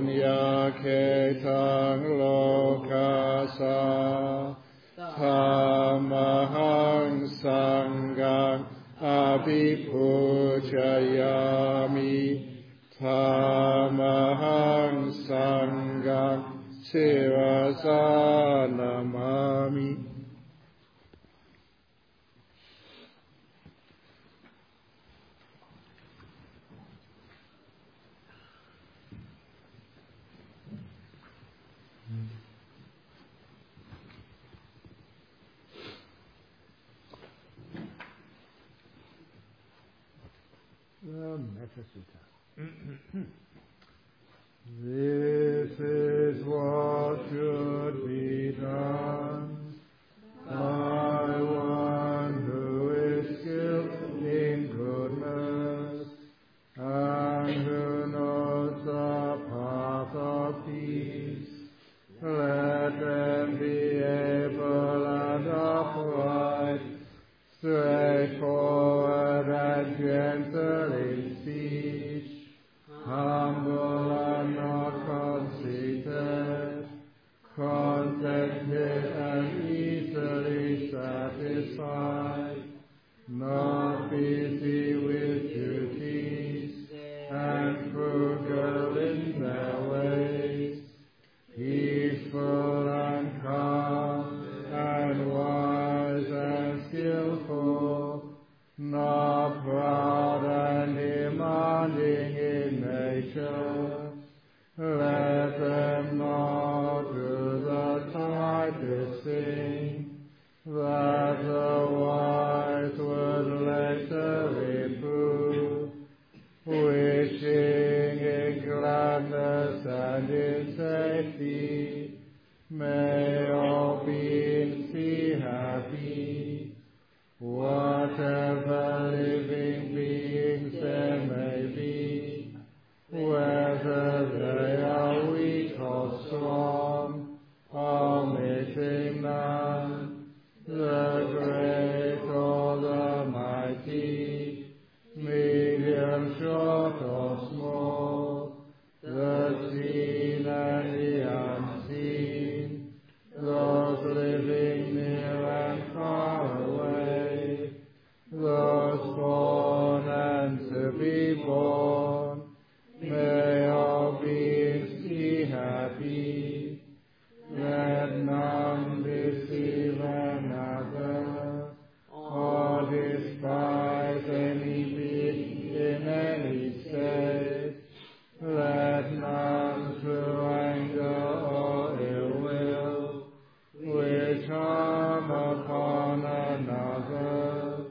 ญญาเขตังโลกาสาธัมมังสังฆังอภิปูชยามิธัมมังสังฆังศิรสานามามิThis is what should be done by one who is skilled in goodness and who knows the path of peace. Let them be able and upright, straightforward and gentle in speech, humble and not conceited, contented and easily satisfied, not busy with duties, and frugal in their ways, peaceful and calm, and wise and skillful, not proud and demanding in nature. Let them not do the slightest thing that the wise would later reprove, wishing in gladness and in safety may all beings be happy. Whatever living beings there may be, whether they are weak or strong, omitting none, the great or the mighty, medium, short or small, the seen and the unseen, those living near and far away, those born and to be born, may all beings be happy. Let none deceive another or despise any being in any state. Let none through anger or ill will wish harm upon another,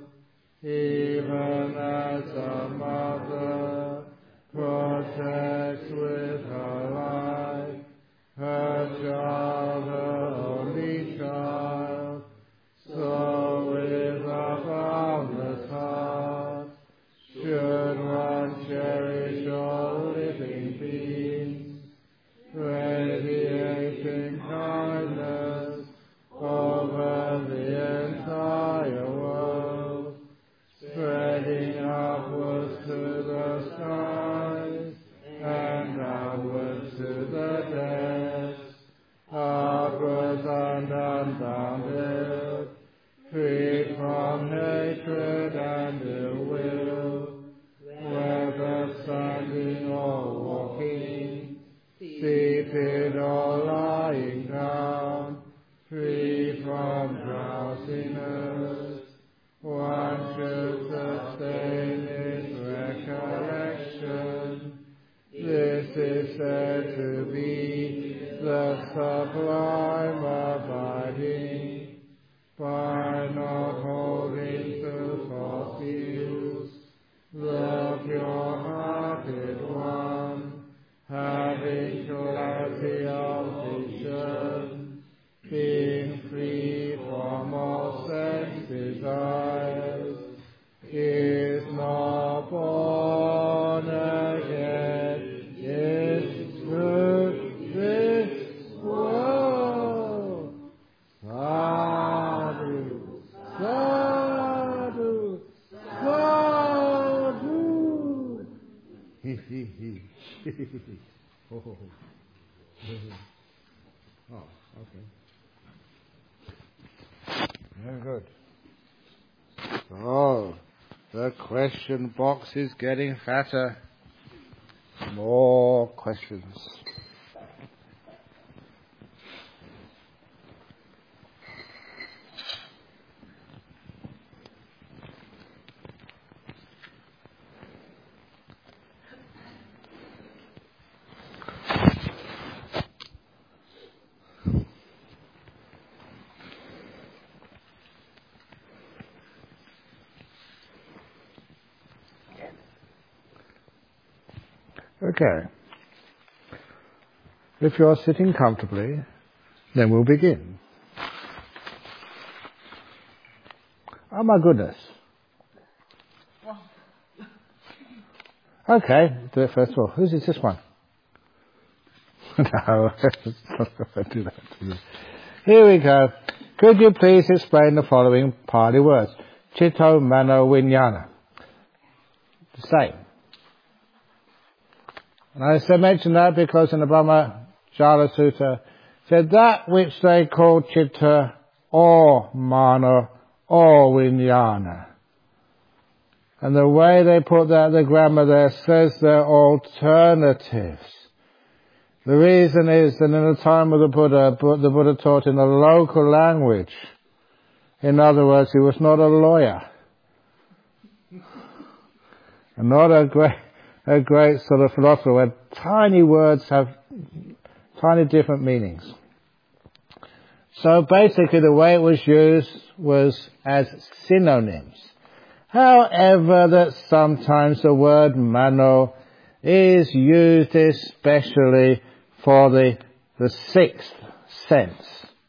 even as a mother protects with her life her child, her only child, so with a boundless heart should one cherish all living beings, radiating kindness over the entire world, spreading upwards to the skies and downwards to the depths, upwards and unbounded, free from hatred and ill will, whether standing or walking, seated or lying down, free from drowsiness. One should sustain his recollection. This is said to be the sublime abiding, by not holding to false views, the pure-hearted one, having clarity of vision, being free from all sense desires, is not born again, is through this world. Sadhu, sadhu, sadhu. Oh, okay. Very good. So, the question box is getting fatter. More questions. Okay. If you're sitting comfortably, then we'll begin. Oh my goodness. Okay, do it first of all. Whose is this one? No, don't do that to me. Here we go. Could you please explain the following Pali words? Chitta Mano Vijnana. The same. And I mention that because in the Brahma Jala Sutta said that which they call Chitta or Mano or Vijnana. And the way they put that, the grammar there says they're alternatives. The reason is that in the time of the Buddha taught in a local language. In other words, he was not a lawyer. And not a great sort of philosopher where tiny words have tiny different meanings. So basically the way it was used was as synonyms. However, that sometimes the word mano is used especially for the sixth sense.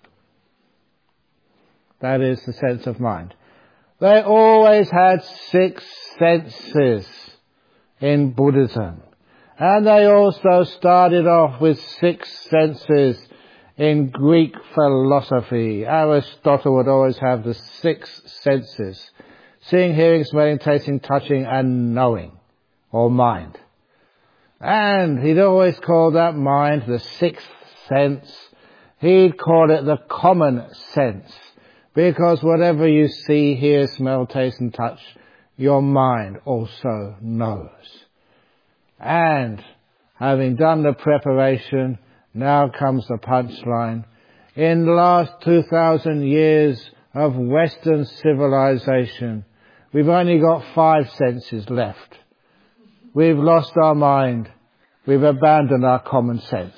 That is the sense of mind. They always had 6 senses in Buddhism. And they also started off with 6 senses in Greek philosophy. Aristotle would always have the 6 senses. Seeing, hearing, smelling, tasting, touching, and knowing, or mind. And he'd always call that mind the 6th sense. He'd call it the common sense. Because whatever you see, hear, smell, taste, and touch, your mind also knows. And having done the preparation, now comes the punchline. In the last 2,000 years of Western civilization, we've only got 5 senses left. We've lost our mind. We've abandoned our common sense.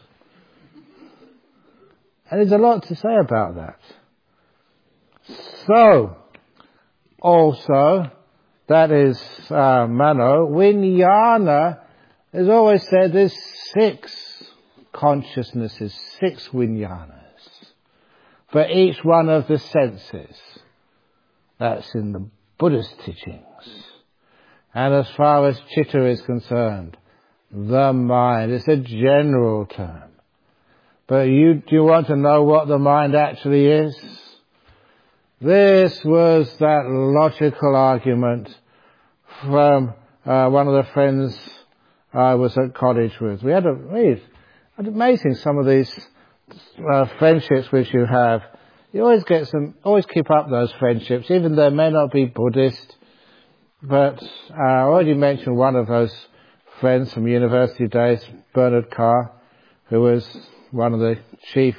And there's a lot to say about that. So, also, that is mano. Vijnana is always said there's 6 consciousnesses, 6 vijnanas for each one of the senses. That's in the Buddhist teachings. And as far as chitta is concerned, the mind is a general term. But do you want to know what the mind actually is? This was that logical argument from one of the friends I was at college with. We had amazing some of these friendships which you have. You always keep up those friendships, even though they may not be Buddhist. But I already mentioned one of those friends from university days, Bernard Carr, who was one of the chief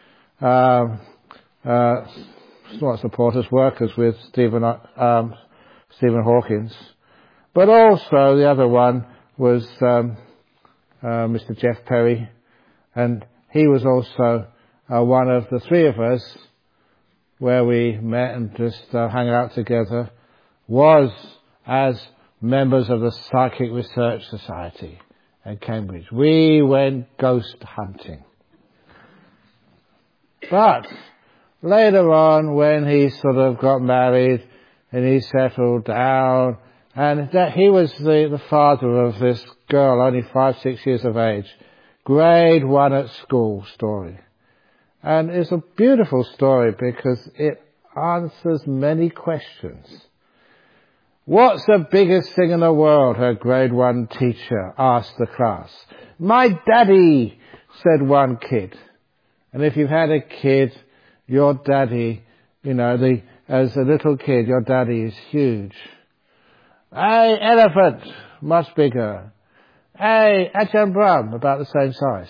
supporters, workers with Stephen Hawkins. But also the other one was Mr. Jeff Perry, and he was also one of the 3 of us where we met and just hung out together, was as members of the Psychic Research Society at Cambridge. We went ghost hunting. But later on, when he sort of got married and he settled down, and that he was the father of this girl, only 5-6 years of age, grade 1 at school story. And it's a beautiful story because it answers many questions. What's the biggest thing in the world? Her grade 1 teacher asked the class. My daddy, said one kid. And if you've had a kid, your daddy, as a little kid, your daddy is huge. Hey, elephant, much bigger. Hey, Ajahn Brahm, about the same size.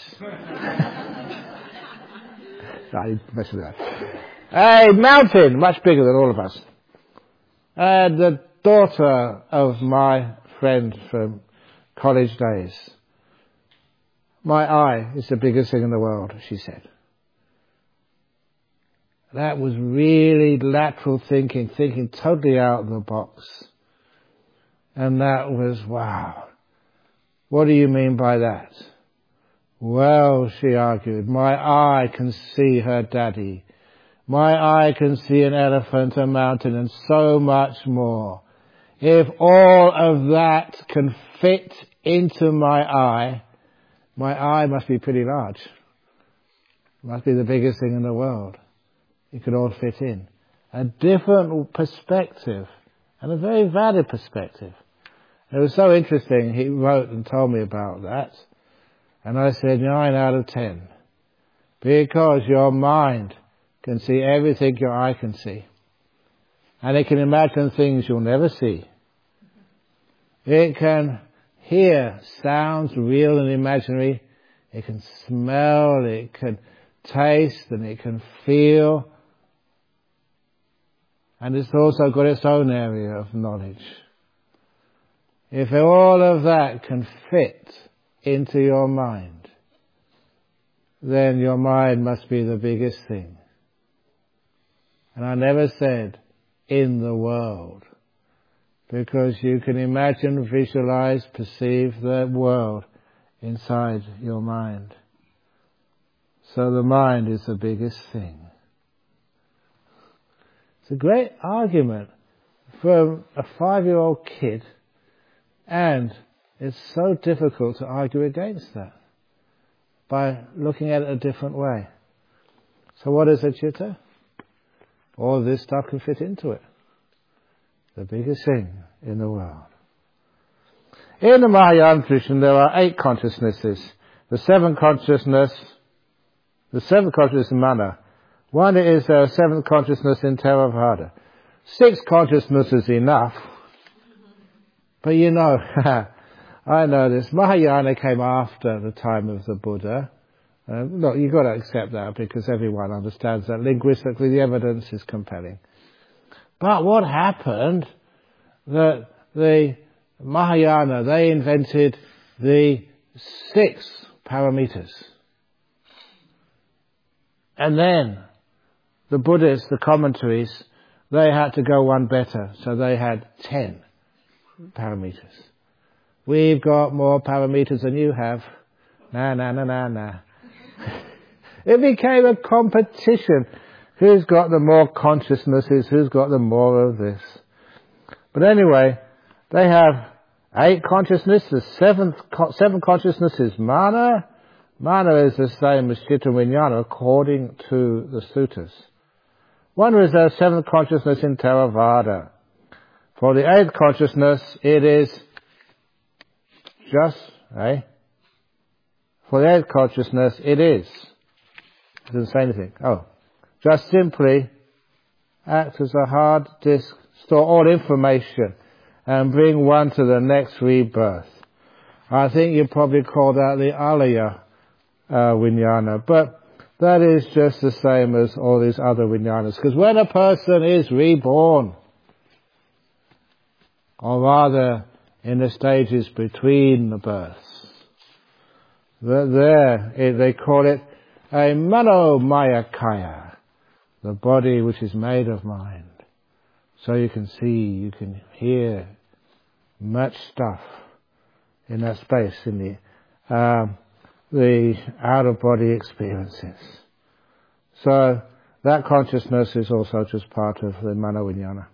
No, messing with that. Hey, mountain, much bigger than all of us. And the daughter of my friend from college days. My eye is the biggest thing in the world, she said. That was really lateral thinking totally out of the box. And that was, wow. What do you mean by that? Well, she argued, my eye can see her daddy. My eye can see an elephant, a mountain, and so much more. If all of that can fit into my eye must be pretty large. Must be the biggest thing in the world. It could all fit in. A different perspective, and a very valid perspective. It was so interesting, he wrote and told me about that. And I said 9 out of 10. Because your mind can see everything your eye can see. And it can imagine things you'll never see. It can hear sounds real and imaginary. It can smell, it can taste, and it can feel. And it's also got its own area of knowledge. If all of that can fit into your mind, then your mind must be the biggest thing. And I never said in the world, because you can imagine, visualize, perceive the world inside your mind. So the mind is the biggest thing. It's a great argument from a 5-year-old kid, and it's so difficult to argue against that by looking at it a different way. So what is a chitta? All this stuff can fit into it. The biggest thing in the world. In the Mahayana tradition there are 8 consciousnesses. The seventh consciousness is mana. One is the 7th consciousness in Theravada. 6 consciousness is enough. But I know this. Mahayana came after the time of the Buddha. Look, you've got to accept that because everyone understands that. Linguistically, the evidence is compelling. But what happened? That the Mahayana, they invented the 6 paramitas. And then the Buddhists, the commentaries, they had to go one better. So they had 10 paramitas. We've got more paramitas than you have. Nah. It became a competition. Who's got the more consciousnesses? Who's got the more of this? But anyway, they have 8 consciousnesses. The 7th consciousness is mana. Mana is the same as chitta vijnana according to the suttas. One is the 7th consciousness in Theravada. For the 8th consciousness, it is just, For the 8th consciousness, it is. It doesn't say anything. Just simply act as a hard disk, store all information, and bring one to the next rebirth. I think you probably call that the alaya vijnana, but that is just the same as all these other vijnanas. Because when a person is reborn, or rather in the stages between the births, they call it a manomaya kaya, the body which is made of mind. So you can see, you can hear much stuff in that space, in the out-of-body experiences. So that consciousness is also just part of the mano-vijnana.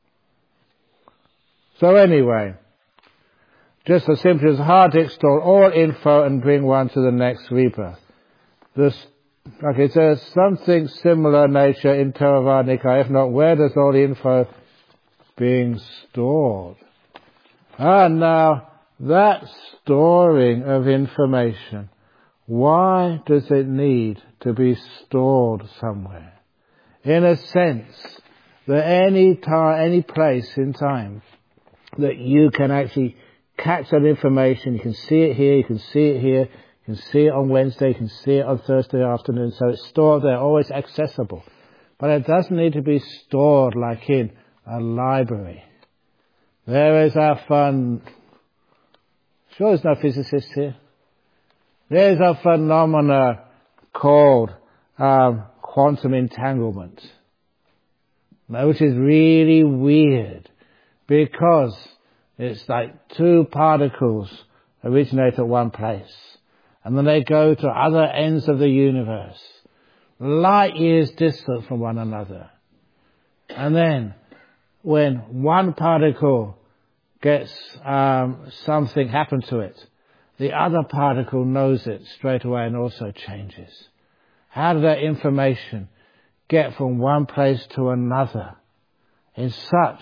So anyway, just as simply as hard to store all info and bring one to the next rebirth. There's something similar nature in Theravada Nikaya. If not, where does all the info being stored? And now that storing of information, why does it need to be stored somewhere? In a sense, that any time, any place in time, that you can actually catch that information, you can see it here, you can see it here, you can see it on Wednesday, you can see it on Thursday afternoon, so it's stored there, always accessible. But it doesn't need to be stored like in a library. There is our fun. Sure there's no physicist here. There's a phenomena called quantum entanglement, which is really weird because it's like two particles originate at one place and then they go to other ends of the universe, light years distant from one another. And then when one particle gets something happen to it, the other particle knows it straight away and also changes. How did that information get from one place to another in such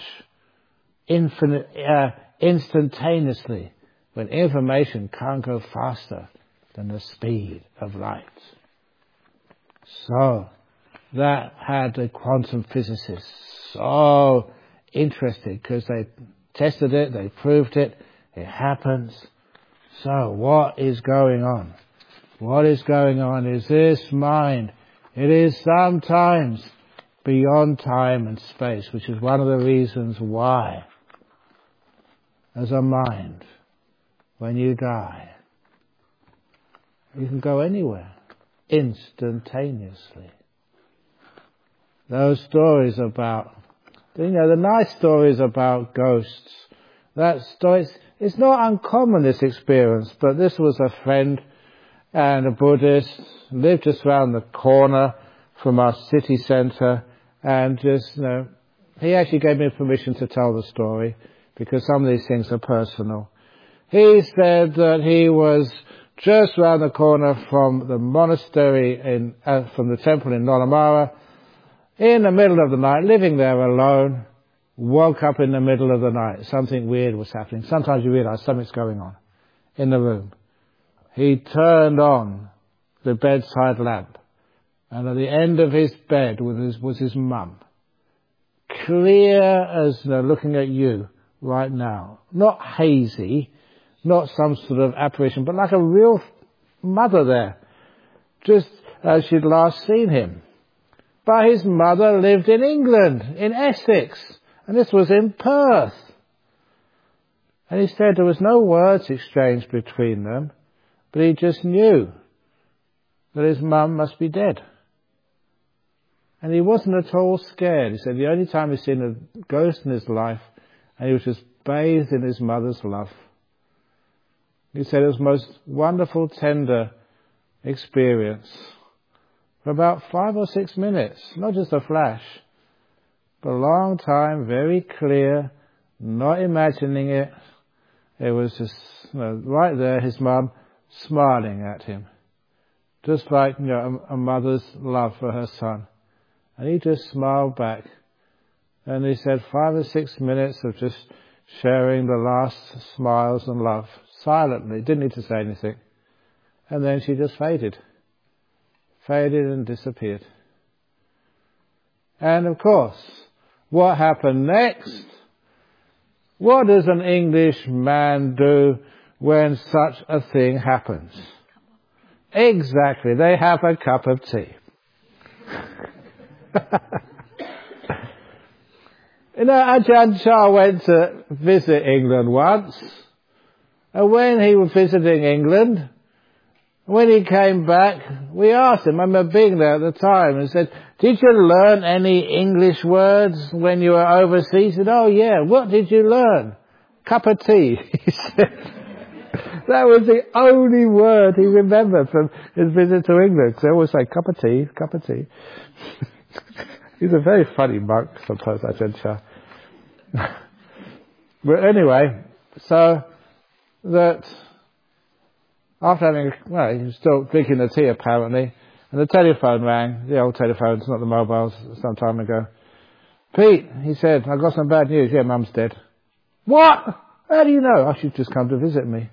instantaneously, when information can't go faster than the speed of light? So that had the quantum physicists so interested because they tested it, they proved it, it happens. So what is going on? What is going on is this mind. It is sometimes beyond time and space, which is one of the reasons why, as a mind, when you die, you can go anywhere instantaneously. Those stories about, the nice stories about ghosts, that story, it's not uncommon, this experience, but this was a friend and a Buddhist, lived just around the corner from our city centre, and just, he actually gave me permission to tell the story, because some of these things are personal. He said that he was just around the corner from the monastery from the temple in Nollamara, in the middle of the night, living there alone, woke up in the middle of the night. Something weird was happening. Sometimes you realise something's going on in the room. He turned on the bedside lamp, and at the end of his bed was his mum. Clear as looking at you right now. Not hazy, not some sort of apparition, but like a real mother there, just as she'd last seen him. But his mother lived in England, in Essex, and this was in Perth. And he said there was no words exchanged between them, but he just knew that his mum must be dead. And he wasn't at all scared. He said the only time he's seen a ghost in his life, and he was just bathed in his mother's love. He said it was the most wonderful, tender experience. For about 5 or 6 minutes, not just a flash, but a long time, very clear, not imagining it. It was just right there, his mum smiling at him, just like a mother's love for her son. And he just smiled back. And he said 5 or 6 minutes of just sharing the last smiles and love, silently, didn't need to say anything. And then she just faded and disappeared. And of course, what happened next? What does an English man do when such a thing happens? Exactly, they have a cup of tea. Ajahn Chah went to visit England once, and when he was visiting England, when he came back, we asked him, I remember being there at the time, and said, did you learn any English words when you were overseas? He said, oh yeah, what did you learn? Cup of tea, he said. That was the only word he remembered from his visit to England. So they always say, cup of tea, cup of tea. He's a very funny monk, sometimes, Ajahn Chah. But anyway, so that after having, he was still drinking the tea apparently, and the telephone rang, the old telephones, not the mobiles, some time ago. Pete, he said, I've got some bad news. Yeah, Mum's dead. What? How do you know? Oh, she's just come to visit me.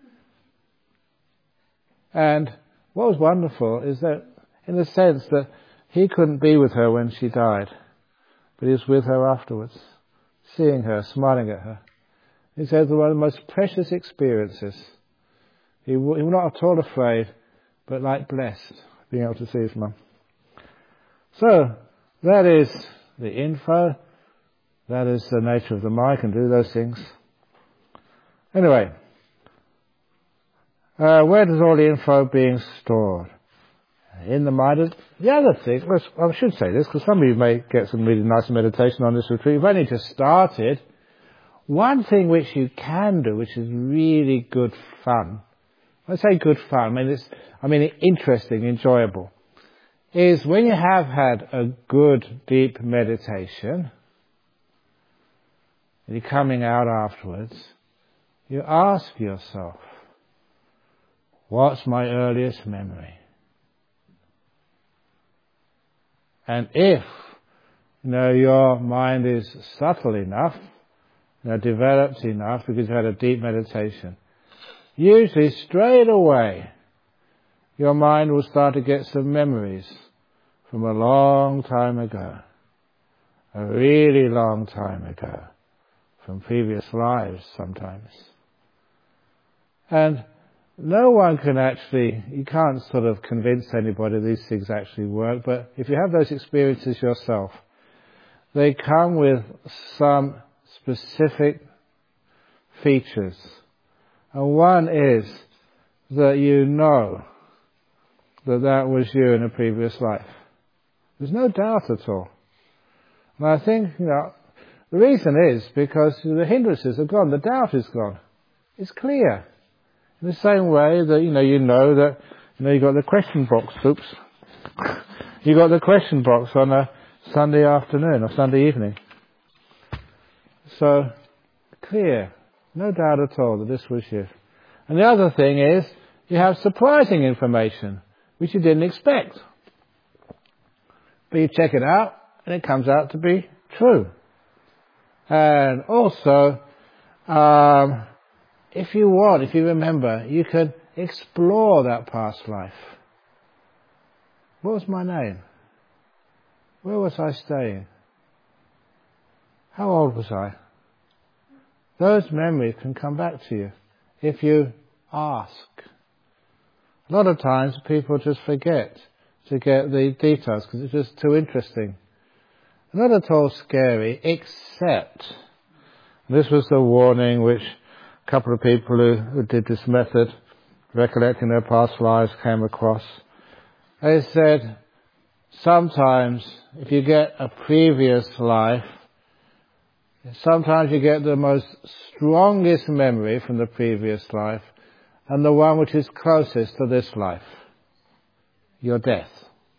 And what was wonderful is that, in the sense that he couldn't be with her when she died, but he was with her afterwards, seeing her, smiling at her. He said one of the most precious experiences. He was not at all afraid, but like blessed, being able to see his mum. So, that is the info. That is the nature of the mind, can do those things. Anyway, where does all the info being stored? In the mind. The other thing, I should say this, because some of you may get some really nice meditation on this retreat. We've only just started. One thing which you can do, which is really good fun, I say good fun, I mean interesting, enjoyable, is when you have had a good, deep meditation, and you're coming out afterwards, you ask yourself, what's my earliest memory? And if, your mind is subtle enough, developed enough because you've had a deep meditation, usually straight away your mind will start to get some memories from a long time ago, a really long time ago, from previous lives sometimes. And no one can you can't sort of convince anybody these things actually work, but if you have those experiences yourself, they come with some specific features. And one is that you know that was you in a previous life. There's no doubt at all. And I think, the reason is because the hindrances are gone, the doubt is gone. It's clear. In the same way that, you know that, you got the question box, you got the question box on a Sunday afternoon or Sunday evening. So, clear. No doubt at all that this was you. And the other thing is, you have surprising information, which you didn't expect. But you check it out, and it comes out to be true. And also, if you remember, you could explore that past life. What was my name? Where was I staying? How old was I? Those memories can come back to you if you ask. A lot of times people just forget to get the details because it's just too interesting. Not at all scary, except, this was the warning which a couple of people who did this method, recollecting their past lives, came across. They said, sometimes if you get a previous life, sometimes you get the most strongest memory from the previous life and the one which is closest to this life, your death.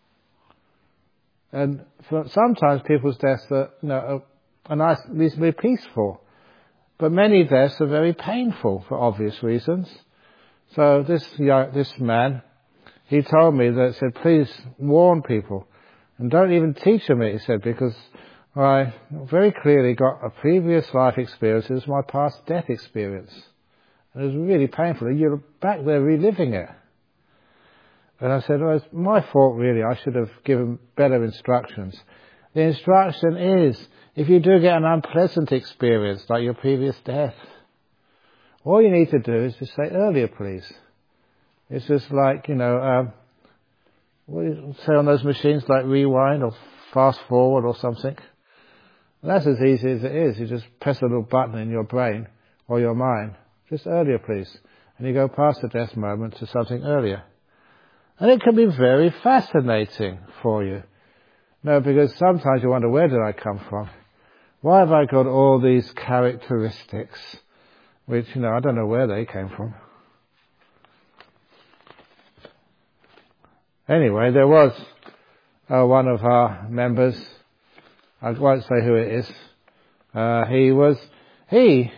And sometimes people's deaths are nice, reasonably peaceful, but many deaths are very painful for obvious reasons. So this man, he told me that, said, please warn people and don't even teach them it, he said, because I very clearly got a previous life experience. It was my past death experience. And it was really painful. You're back there reliving it. And I said, it's my fault really. I should have given better instructions. The instruction is, if you do get an unpleasant experience, like your previous death, all you need to do is just say, earlier please. It's just like, what do you say on those machines, like rewind or fast forward or something. And that's as easy as it is. You just press a little button in your brain or your mind. Just earlier, please. And you go past the death moment to something earlier. And it can be very fascinating for you. Because sometimes you wonder, where did I come from? Why have I got all these characteristics, which, I don't know where they came from. Anyway, there was one of our members, I won't say who it is. I think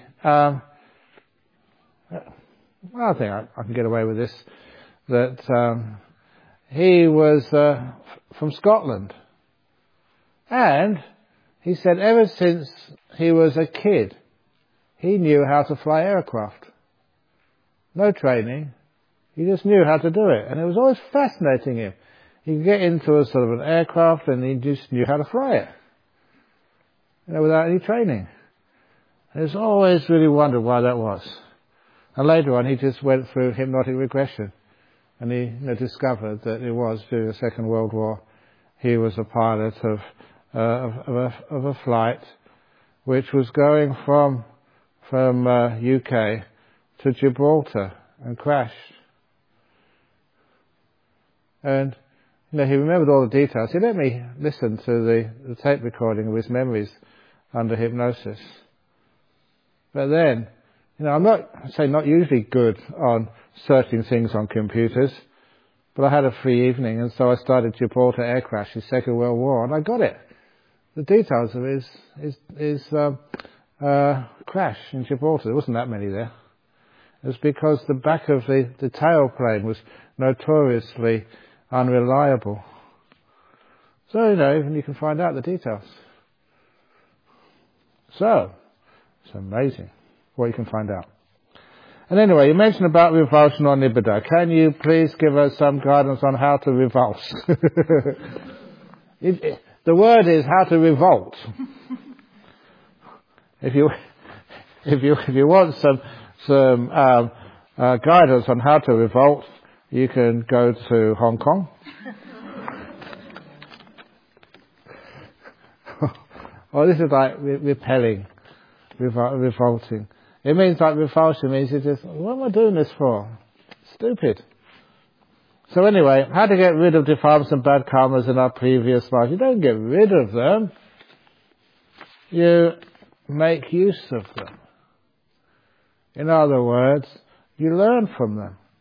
I can get away with this, that he was from Scotland. And he said ever since he was a kid, he knew how to fly aircraft. No training. He just knew how to do it. And it was always fascinating him. He could get into a sort of an aircraft and he just knew how to fly it. Without any training. And it's always really wondered why that was. And later on he just went through hypnotic regression. And he discovered that it was during the Second World War. He was a pilot of a flight which was going from UK to Gibraltar and crashed. And he remembered all the details. He let me listen to the tape recording of his memories under hypnosis. But then, I'm not usually good on searching things on computers, but I had a free evening, and so I started Gibraltar air crash, the Second World War, and I got it. The details of his crash in Gibraltar. There wasn't that many there. It was because the back of the tailplane was notoriously unreliable. So, even you can find out the details. So, it's amazing what you can find out. And anyway, you mentioned about revulsion or nibbida. Can you please give us some guidance on how to revulse? The word is how to revolt. If you want some guidance on how to revolt, you can go to Hong Kong. Oh, this is like repelling, revolting. It means like revulsion means you just, what am I doing this for? Stupid. So anyway, how to get rid of defilements and bad karmas in our previous life. You don't get rid of them. You make use of them. In other words, you learn from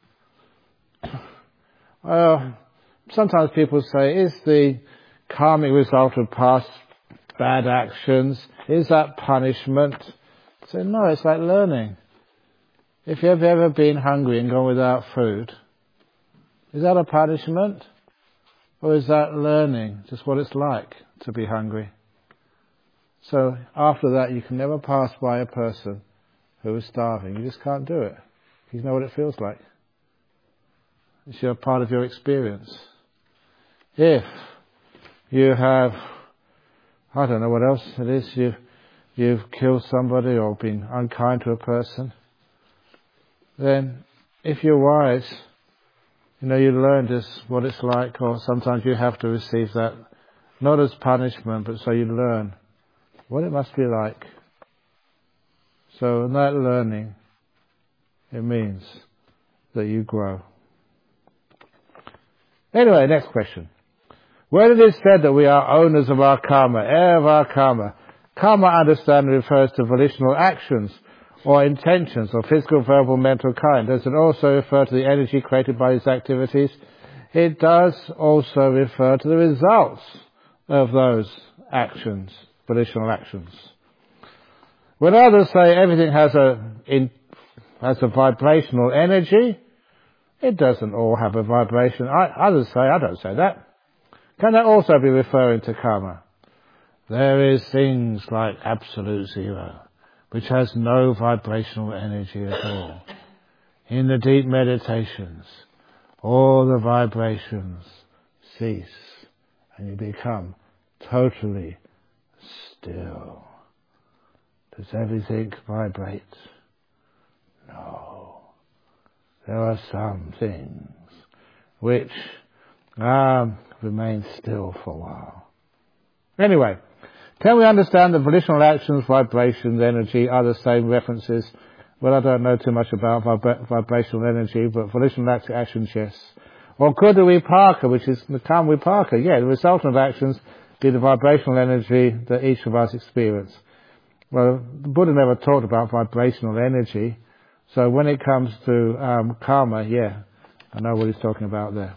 them. Sometimes people say, is the karmic result of past bad actions, is that punishment? I say, no, it's like learning. If you've ever been hungry and gone without food, is that a punishment? Or is that learning, just what it's like to be hungry? So after that, you can never pass by a person who is starving. You just can't do it. You know what it feels like. It's your part of your experience. If you have, I don't know what else it is, you've killed somebody or been unkind to a person, then if you're wise, you learn just what it's like, or sometimes you have to receive that, not as punishment, but so you learn what it must be like. So in that learning, it means that you grow. Anyway, next question. Where it is said that we are owners of our karma, heir of our karma, karma understanding refers to volitional actions or intentions of physical, verbal, mental kind. Does it also refer to the energy created by these activities? It does also refer to the results of those actions, volitional actions. When others say everything has a vibrational energy, it doesn't all have a vibration. Others say, I don't say that. Can that also be referring to karma? There is things like absolute zero, which has no vibrational energy at all. In the deep meditations, all the vibrations cease and you become totally still. Does everything vibrate? No. There are some things which remain still for a while. Anyway, can we understand that volitional actions, vibrations, energy are the same references? Well, I don't know too much about vibrational energy, but volitional actions, yes. Or could the vipaka, which is the karma vipaka, the resultant of actions, be the vibrational energy that each of us experience? Well, the Buddha never talked about vibrational energy, so when it comes to karma, I know what he's talking about there.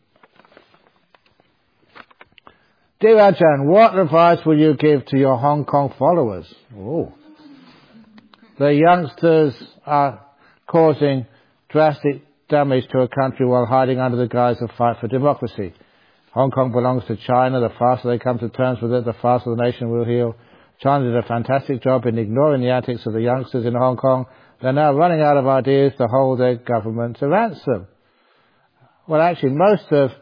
Dear Ajahn, what advice will you give to your Hong Kong followers? Oh. The youngsters are causing drastic damage to a country while hiding under the guise of fight for democracy. Hong Kong belongs to China. The faster they come to terms with it, the faster the nation will heal. China did a fantastic job in ignoring the antics of the youngsters in Hong Kong. They're now running out of ideas to hold their government to ransom. Well, actually, most of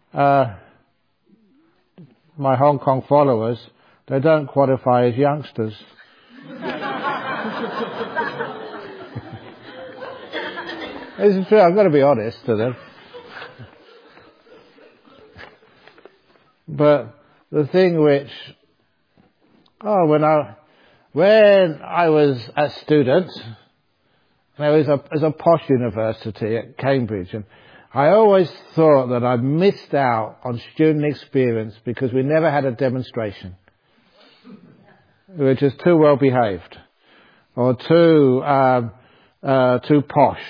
my Hong Kong followers, they don't qualify as youngsters. This is true. I've got to be honest to them. But the thing which, when I was a student, there was a posh university at Cambridge, and I always thought that I missed out on student experience because we never had a demonstration. We were just too well behaved, or too posh,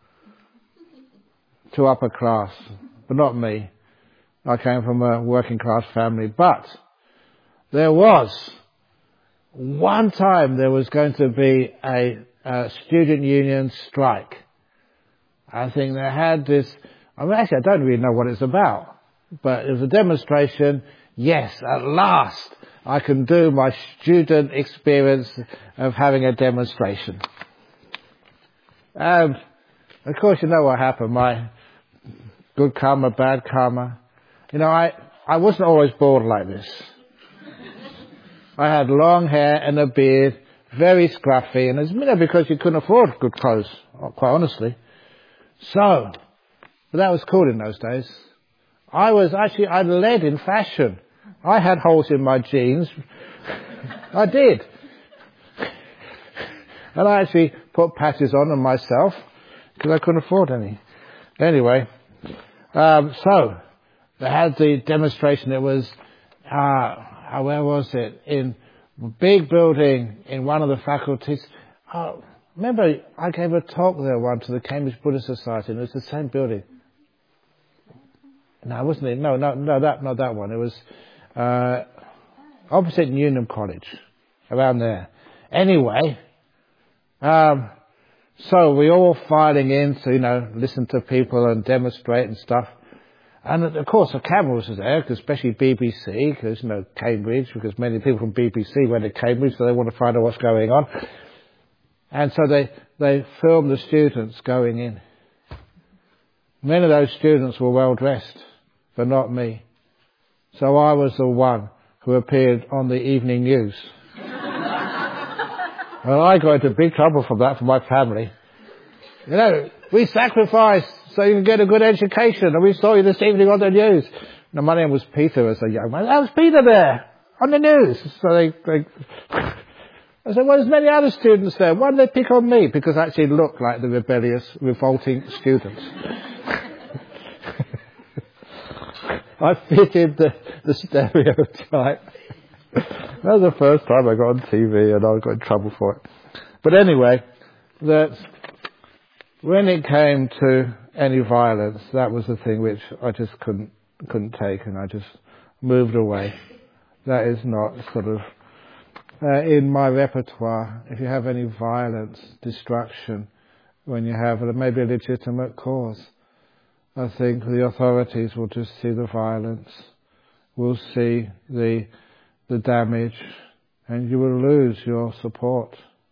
too upper class. But not me. I came from a working class family. But there was one time there was going to be a student union strike. I think they had this, actually I don't really know what it's about, but it was a demonstration. Yes, at last I can do my student experience of having a demonstration. And of course you know what happened, my good karma, bad karma. I wasn't always born like this. I had long hair and a beard, very scruffy, and it's because you couldn't afford good clothes, quite honestly. So, but that was cool in those days. I led in fashion. I had holes in my jeans. I did. And I actually put patches on myself because I couldn't afford any. Anyway, so they had the demonstration. It was, where was it? In a big building in one of the faculties. Remember, I gave a talk there once to the Cambridge Buddhist Society, and it was the same building. No, wasn't it? No, not that one. It was opposite Newnham College, around there. Anyway, so we all filing in to, listen to people and demonstrate and stuff. And of course the cameras were there, especially BBC, because, Cambridge, because many people from BBC went to Cambridge, so they want to find out what's going on. And so they filmed the students going in. Many of those students were well dressed, but not me. So I was the one who appeared on the evening news. Well, I got into big trouble from that, from my family. We sacrificed so you can get a good education, and we saw you this evening on the news. Now, my name was Peter as a young man. That was Peter there, on the news. So I said, well, there's many other students there. Why did they pick on me? Because I actually looked like the rebellious, revolting students. I fitted the stereotype. That was the first time I got on TV and I got in trouble for it. But anyway, that when it came to any violence, that was the thing which I just couldn't take, and I just moved away. That is not sort of in my repertoire. If you have any violence, destruction, when you have maybe a legitimate cause, I think the authorities will just see the violence, will see the damage, and you will lose your support.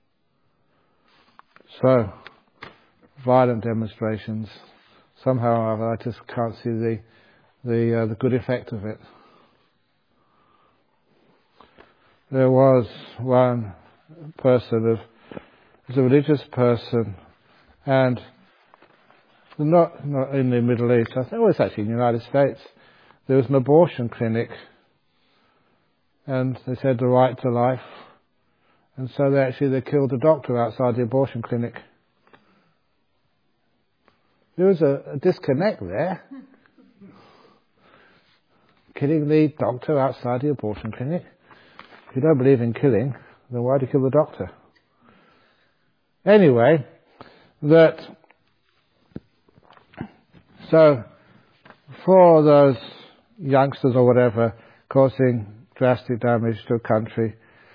So, violent demonstrations, somehow or other, I just can't see the good effect of it. There was one person was a religious person, and not in the Middle East, I think it was actually in the United States. There was an abortion clinic, and they said the right to life, and so they killed the doctor outside the abortion clinic. There was a disconnect there. Killing the doctor outside the abortion clinic. If you don't believe in killing, then why do you kill the doctor? Anyway, so for those youngsters or whatever causing drastic damage to a country,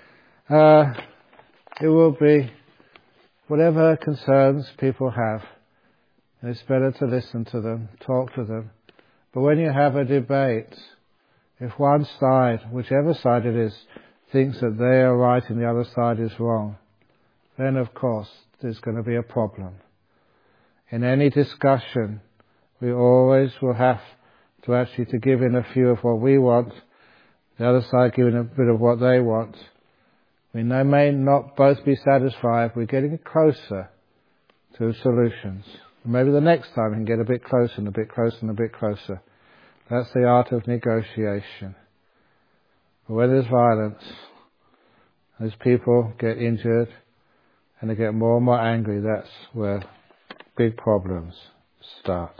it will be whatever concerns people have. It's better to listen to them, talk to them. But when you have a debate, if one side, whichever side it is, thinks that they are right and the other side is wrong, then of course there's going to be a problem. In any discussion, we always will have to actually to give in a few of what we want, the other side giving a bit of what they want. We may not both be satisfied, we're getting closer to solutions. Maybe the next time we can get a bit closer and a bit closer and a bit closer. That's the art of negotiation. But when there's violence, as people get injured and they get more and more angry, that's where big problems start.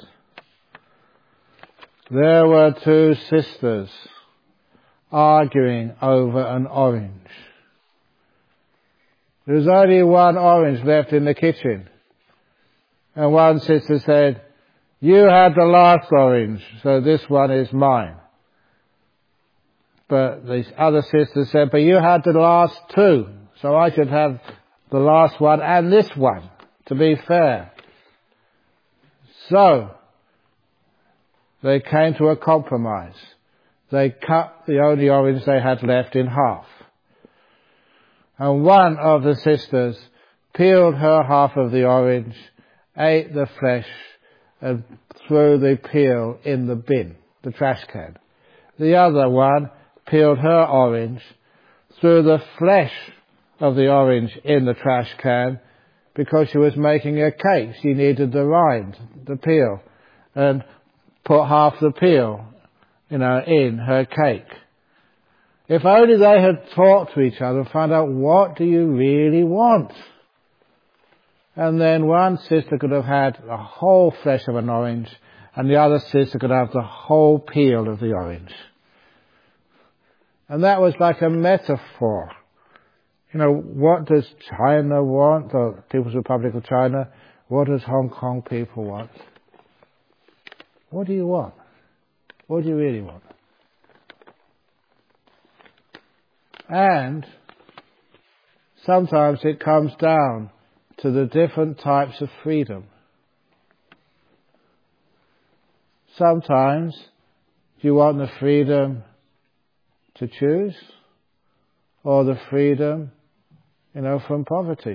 There were two sisters arguing over an orange. There was only one orange left in the kitchen. And one sister said, "You had the last orange, so this one is mine." But the other sister said, "But you had the last two, so I should have the last one and this one, to be fair." So, they came to a compromise. They cut the only orange they had left in half. And one of the sisters peeled her half of the orange, ate the flesh, and threw the peel in the bin, the trash can. The other one peeled her orange, threw the flesh of the orange in the trash can because she was making a cake. She needed the rind, the peel, and put half the peel, in her cake. If only they had talked to each other and found out, what do you really want? And then one sister could have had the whole flesh of an orange, and the other sister could have the whole peel of the orange. And that was like a metaphor. What does China want, or People's Republic of China? What does Hong Kong people want? What do you want? What do you really want? And sometimes it comes down to the different types of freedom. Sometimes you want the freedom to choose, or the freedom, from poverty.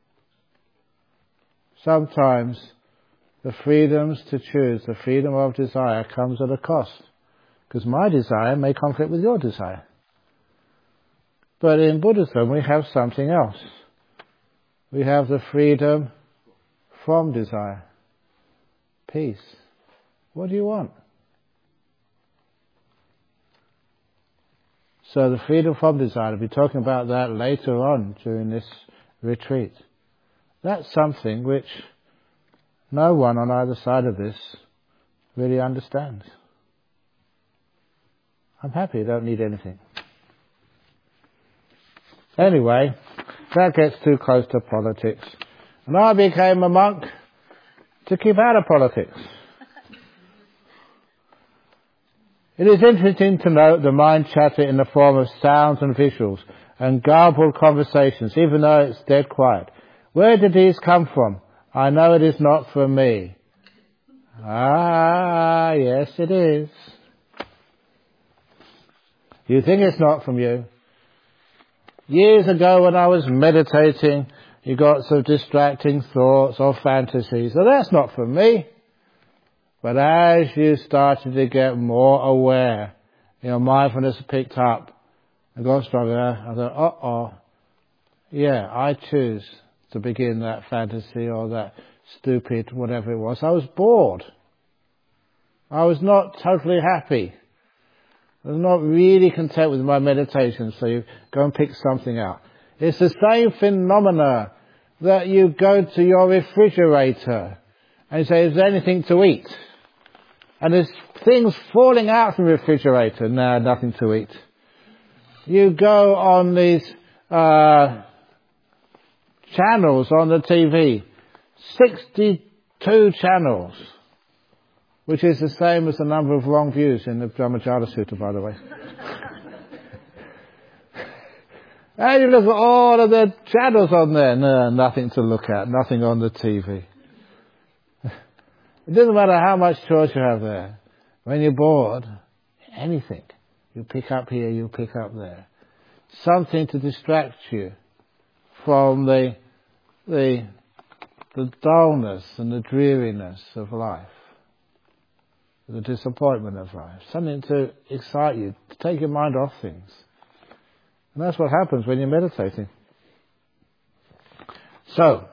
Sometimes the freedoms to choose, the freedom of desire, comes at a cost. Because my desire may conflict with your desire. But in Buddhism we have something else. We have the freedom from desire. Peace. What do you want? So the freedom from desire, I'll be talking about that later on during this retreat. That's something which no one on either side of this really understands. I'm happy, I don't need anything. Anyway, that gets too close to politics. And I became a monk to keep out of politics. It is interesting to note the mind chatter in the form of sounds and visuals and garbled conversations, even though it's dead quiet. Where did these come from? I know it is not from me. Ah, yes it is. You think it's not from you. Years ago when I was meditating, you got some distracting thoughts or fantasies. So that's not from me. But as you started to get more aware, mindfulness picked up and got stronger, I thought, yeah, I choose to begin that fantasy or that stupid whatever it was. I was bored. I was not totally happy. I was not really content with my meditation, so you go and pick something out. It's the same phenomena that you go to your refrigerator and you say, is there anything to eat? And there's things falling out from the refrigerator. No, nothing to eat. You go on these channels on the TV, 62 channels, which is the same as the number of wrong views in the Brahmajala Sutta, by the way. And you look at all of the channels on there. No, nothing to look at, nothing on the TV. It doesn't matter how much choice you have there. When you're bored, anything. You pick up here, you pick up there. something to distract you from the dullness and the dreariness of life, the disappointment of life, something to excite you, to take your mind off things. And that's what happens when you're meditating. So,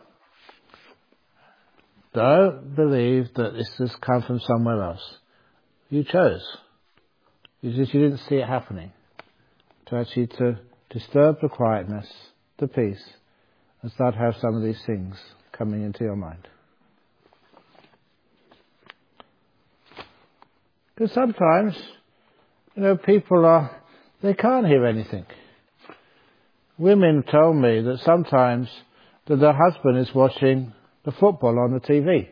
don't believe that this has come from somewhere else. You chose. You didn't see it happening. To disturb the quietness, the peace, and start to have some of these things coming into your mind. Because sometimes, people they can't hear anything. Women tell me that sometimes that their husband is watching the football on the TV.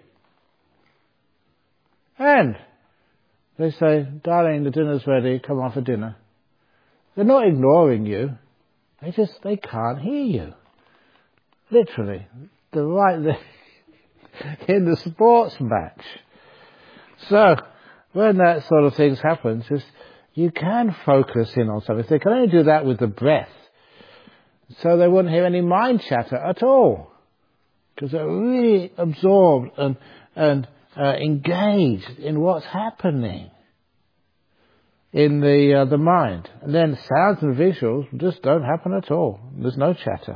And they say, darling, the dinner's ready, come on for dinner. They're not ignoring you. They can't hear you. Literally. They're right there in the sports match. So, when that sort of thing happens, you can focus in on something. They can only do that with the breath. So they wouldn't hear any mind chatter at all. Because they're really absorbed and engaged in what's happening in the mind. And then sounds and visuals just don't happen at all. There's no chatter.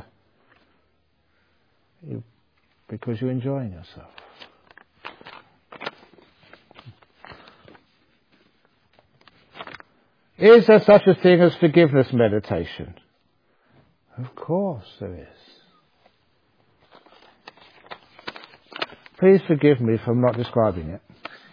Because you're enjoying yourself. Is there such a thing as forgiveness meditation? Of course there is. Please forgive me for not describing it.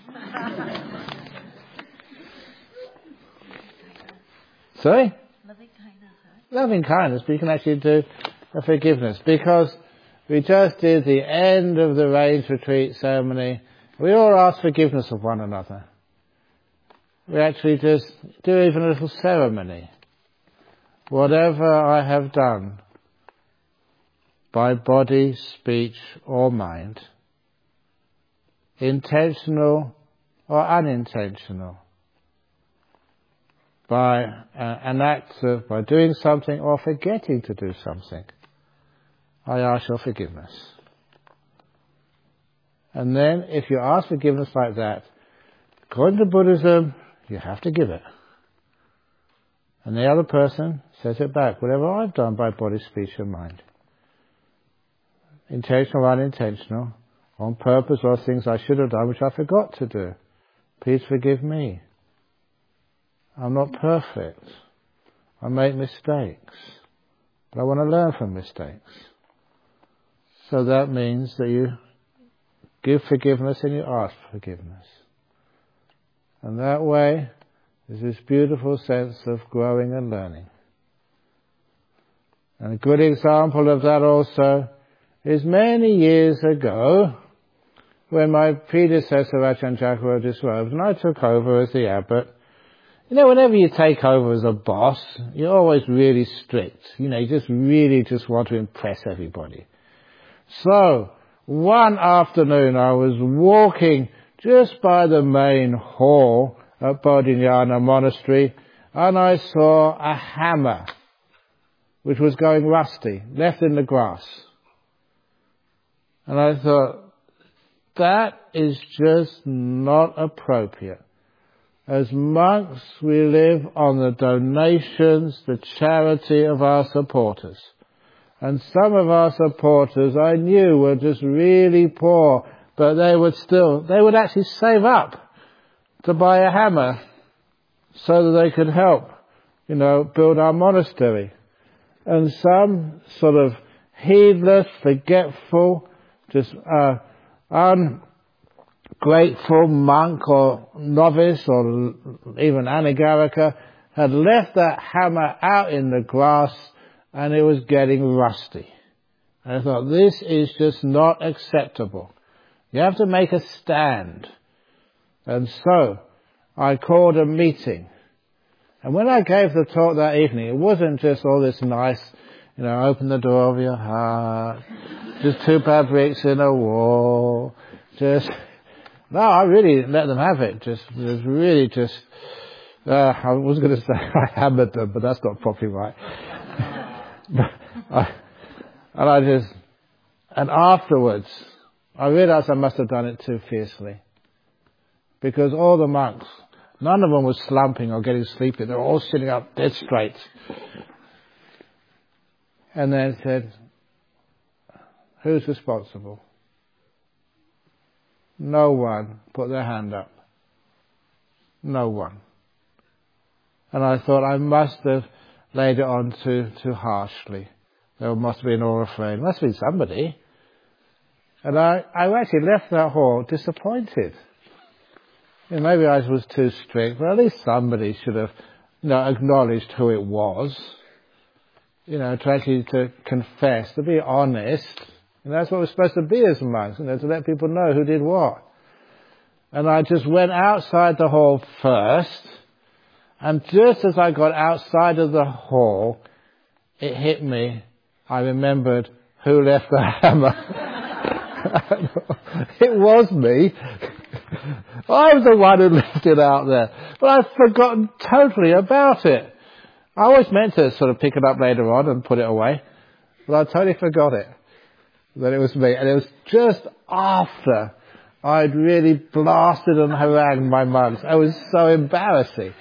Sorry? Loving kindness, right? Loving kindness, but you can actually do a forgiveness. Because we just did the end of the Rains Retreat ceremony. We all ask forgiveness of one another. We actually just do even a little ceremony. Whatever I have done by body, speech or mind, intentional or unintentional, by an act of, by doing something or forgetting to do something, I ask your forgiveness. And then if you ask forgiveness like that, according to Buddhism, you have to give it. And the other person says it back, whatever I've done by body, speech and mind, intentional or unintentional, on purpose or things I should have done which I forgot to do, please forgive me. I'm not perfect. I make mistakes. But I want to learn from mistakes. So that means that you give forgiveness and you ask forgiveness. And that way, there's this beautiful sense of growing and learning. And a good example of that also is many years ago, when my predecessor Ajahn Jagaro disrobed and I took over as the abbot. Whenever you take over as a boss, you're always really strict. You just really want to impress everybody. So, one afternoon I was walking just by the main hall at Bodhinyana Monastery, and I saw a hammer, which was going rusty, left in the grass. And I thought, that is just not appropriate. As monks, we live on the donations, the charity of our supporters. And some of our supporters I knew were just really poor, but they would actually save up to buy a hammer so that they could help, build our monastery. And some sort of heedless, forgetful, just ungrateful monk or novice or even anagarika had left that hammer out in the grass and it was getting rusty. And I thought, this is just not acceptable. You have to make a stand. And so I called a meeting. And when I gave the talk that evening, it wasn't just all this nice, open the door of your heart, just 2 bad bricks in a wall, no, I really let them have it. I was going to say I hammered them, but that's not properly right. And afterwards, I realized I must have done it too fiercely. Because all the monks, none of them was slumping or getting sleepy. They were all sitting up dead straight. And then said, who's responsible? No one put their hand up. No one. And I thought I must have laid it on too harshly. There must have been all afraid. Must have been somebody. And I actually left that hall disappointed. Maybe I was too strict, but at least somebody should have, acknowledged who it was. To actually to confess, to be honest. And that's what we're supposed to be as monks, to let people know who did what. And I just went outside the hall first, and just as I got outside of the hall, it hit me. I remembered who left the hammer. It was me. I was the one who left it out there. But I'd forgotten totally about it. I always meant to sort of pick it up later on and put it away. But I totally forgot it. That it was me. And it was just after I'd really blasted and harangued my monks. It was so embarrassing.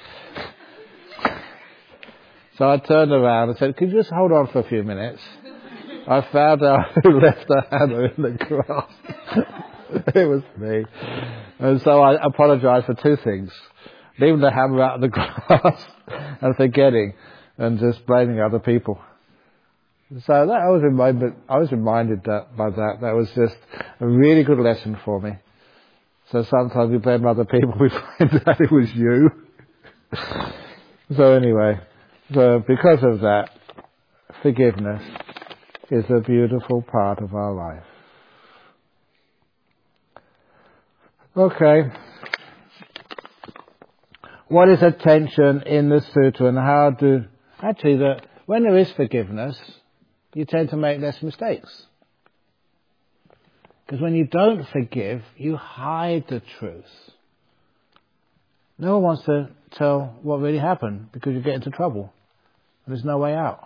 So I turned around and said, could you just hold on for a few minutes? I found out who left the hammer in the grass. It was me. And so I apologized for two things. Leaving the hammer out of the grass and forgetting and just blaming other people. So that I was reminded by that. That was just a really good lesson for me. So sometimes we blame other people, we find out it was you. So anyway, because of that, forgiveness is a beautiful part of our life. Okay. What is attention in the sutta, and when there is forgiveness, you tend to make less mistakes. Because when you don't forgive, you hide the truth. No one wants to tell what really happened because you get into trouble. And there's no way out.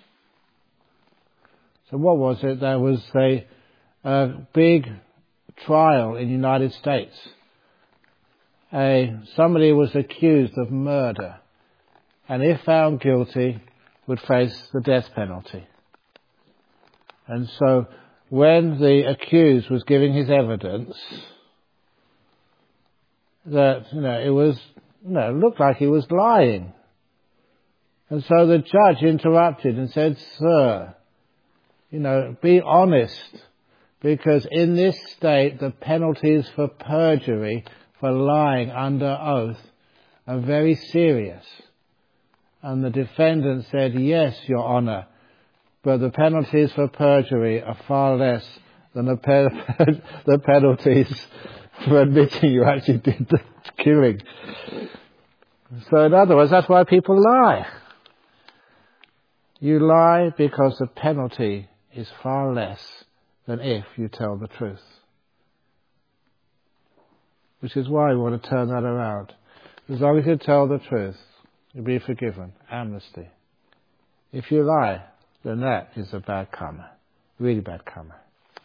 So what was it? There was a big trial in the United States. Somebody was accused of murder. And if found guilty, would face the death penalty. And so when the accused was giving his evidence, that, it looked like he was lying. And so the judge interrupted and said, sir, be honest, because in this state the penalties for perjury, for lying under oath, are very serious. And the defendant said, yes, Your Honour, but the penalties for perjury are far less than the penalties for admitting you actually did the killing. So in other words, that's why people lie. You lie because the penalty is far less than if you tell the truth. Which is why we want to turn that around. As long as you tell the truth, you'll be forgiven. Amnesty. If you lie, then that is a bad karma. Really bad karma.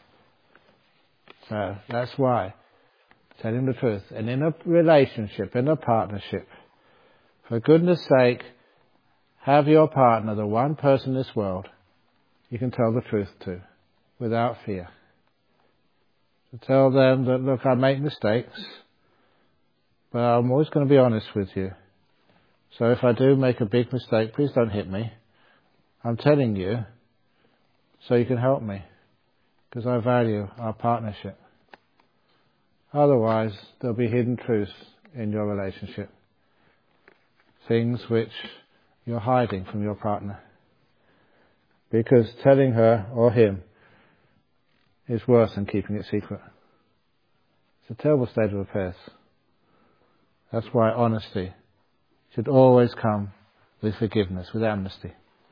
So that's why telling the truth. And in a relationship, in a partnership, for goodness sake, have your partner, the one person in this world, you can tell the truth to, without fear. To tell them that, look, I make mistakes, but I'm always going to be honest with you. So if I do make a big mistake, please don't hit me. I'm telling you so you can help me, because I value our partnership. Otherwise, there'll be hidden truths in your relationship. Things which you're hiding from your partner. Because telling her or him is worse than keeping it secret. It's a terrible state of affairs. That's why honesty should always come with forgiveness, with amnesty.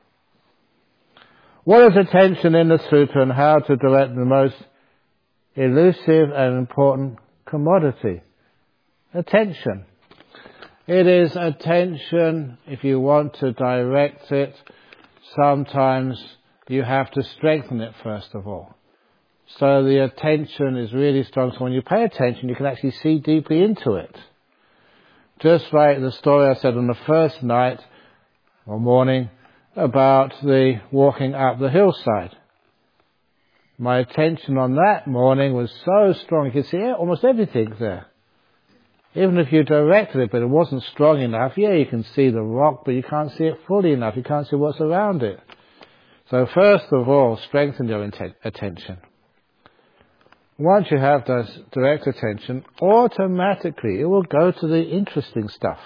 What is attention in the sutta, and how to direct the most elusive and important commodity? Attention. It is attention, if you want to direct it, sometimes you have to strengthen it first of all. So the attention is really strong. So when you pay attention, you can actually see deeply into it. Just like the story I said on the first night or morning about the walking up the hillside. My attention on that morning was so strong, you could see almost everything there. Even if you directed it, but it wasn't strong enough, you can see the rock, but you can't see it fully enough. You can't see what's around it. So first of all, strengthen your attention. Once you have this direct attention, automatically it will go to the interesting stuff,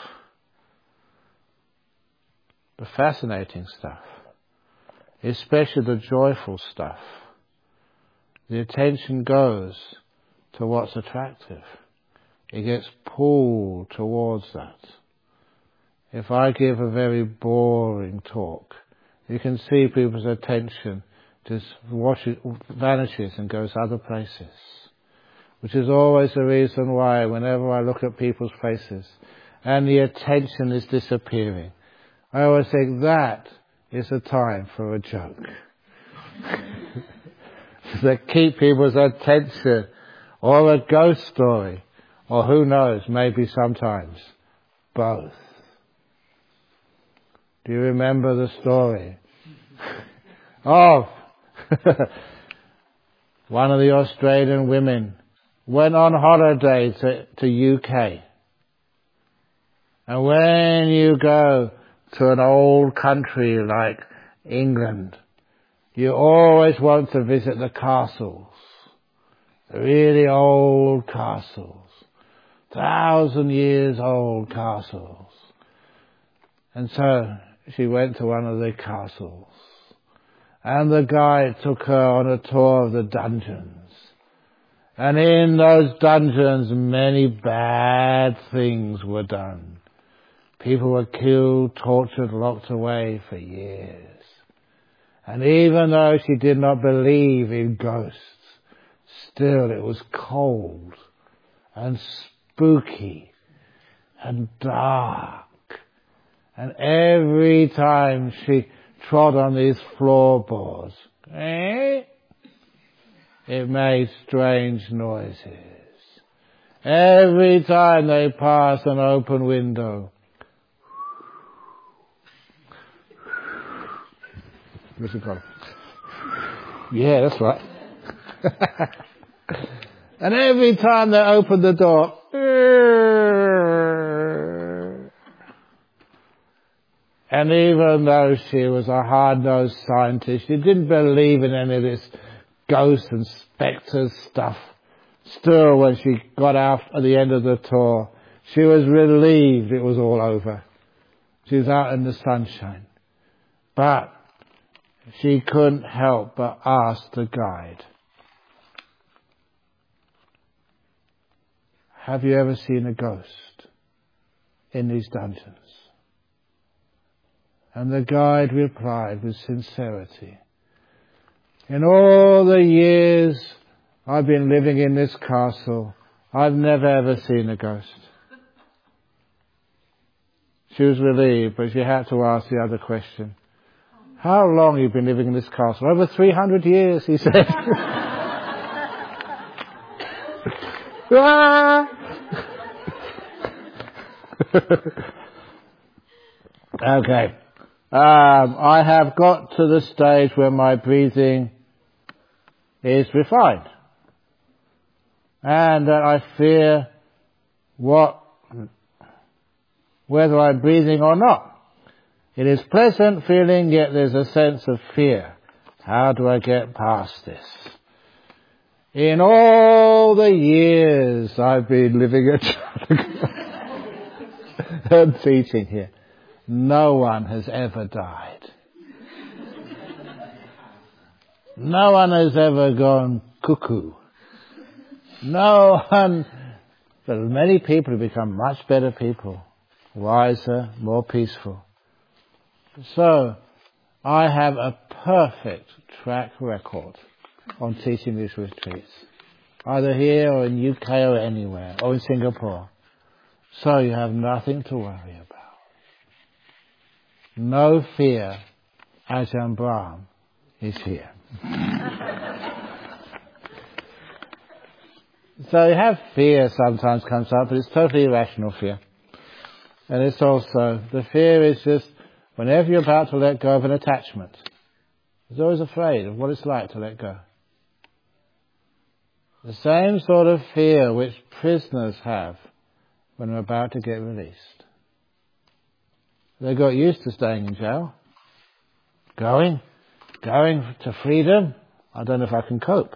the fascinating stuff, especially the joyful stuff. The attention goes to what's attractive. It gets pulled towards that. If I give a very boring talk, you can see people's attention just vanishes and goes other places. Which is always the reason why whenever I look at people's faces and the attention is disappearing, I always think that is a time for a joke. That keep people's attention, or a ghost story, or who knows, maybe sometimes both. Do you remember the story of one of the Australian women went on holiday to UK? And when you go to an old country like England, you always want to visit the castles, the really old castles, 1,000 years old castles. And so she went to one of the castles, and the guide took her on a tour of the dungeons. And in those dungeons, many bad things were done. People were killed, tortured, locked away for years. And even though she did not believe in ghosts, still it was cold and spooky and dark. And every time she trod on these floorboards, it made strange noises. Every time they passed an open window, yeah, that's right. And every time they opened the door, and even though she was a hard-nosed scientist, she didn't believe in any of this ghosts and spectres stuff. Still, when she got out at the end of the tour, she was relieved it was all over. She was out in the sunshine. But she couldn't help but ask the guide, "Have you ever seen a ghost in these dungeons?" And the guide replied with sincerity, "In all the years I've been living in this castle, I've never ever seen a ghost." She was relieved, but she had to ask the other question. "How long have you been living in this castle?" "Over 300 years, he said. Okay. I have got to the stage where my breathing is refined. And that I fear whether I'm breathing or not. It is pleasant feeling, yet there's a sense of fear. How do I get past this? In all the years I've been living and teaching here, no one has ever died. No one has ever gone cuckoo. No one, but many people have become much better people, wiser, more peaceful. So, I have a perfect track record on teaching these retreats, either here or in UK or anywhere, or in Singapore. So you have nothing to worry about. No fear Ajahn Brahm is here. So you have fear sometimes comes up, but it's totally irrational fear. And it's also, the fear is just whenever you're about to let go of an attachment, you're always afraid of what it's like to let go. The same sort of fear which prisoners have when they're about to get released. They got used to staying in jail. Going to freedom. I don't know if I can cope.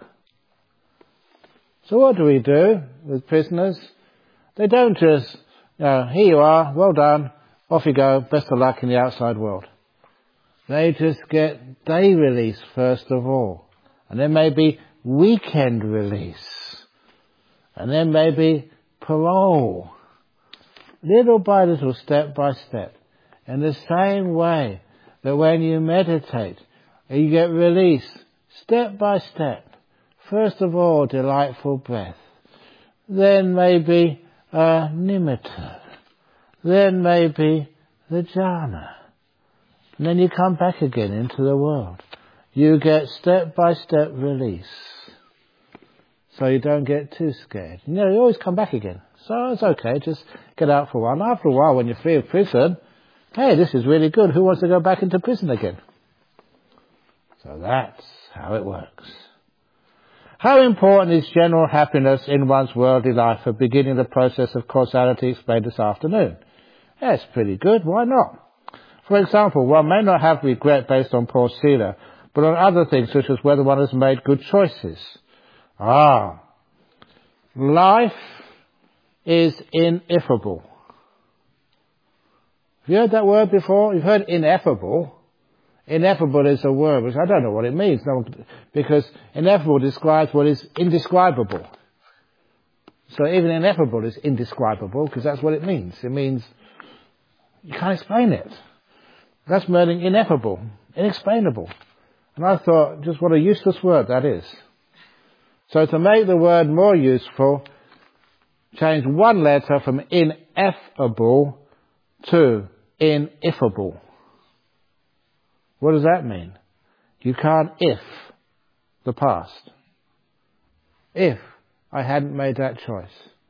So what do we do with prisoners? They don't just, here you are, well done, off you go, best of luck in the outside world. They just get day release first of all. And then maybe weekend release. And then maybe parole. Little by little, step by step. In the same way that when you meditate, you get release, step by step. First of all, delightful breath. Then maybe nimitta. Then maybe the jhana. And then you come back again into the world. You get step by step release. So you don't get too scared. You always come back again. So it's okay, just get out for a while. After a while, when you're free of prison, hey, this is really good. Who wants to go back into prison again? So that's how it works. How important is general happiness in one's worldly life for beginning the process of causality explained this afternoon? That's pretty good. Why not? For example, one may not have regret based on poor sila, but on other things such as whether one has made good choices. Life is ineffable. Have you heard that word before? You've heard ineffable. Ineffable is a word which I don't know what it means, because ineffable describes what is indescribable. So even ineffable is indescribable because that's what it means. It means you can't explain it. That's meaning ineffable, inexplainable. And I thought, just what a useless word that is. So to make the word more useful, change one letter from ineffable to ineffable. What does that mean? You can't if the past. If I hadn't made that choice.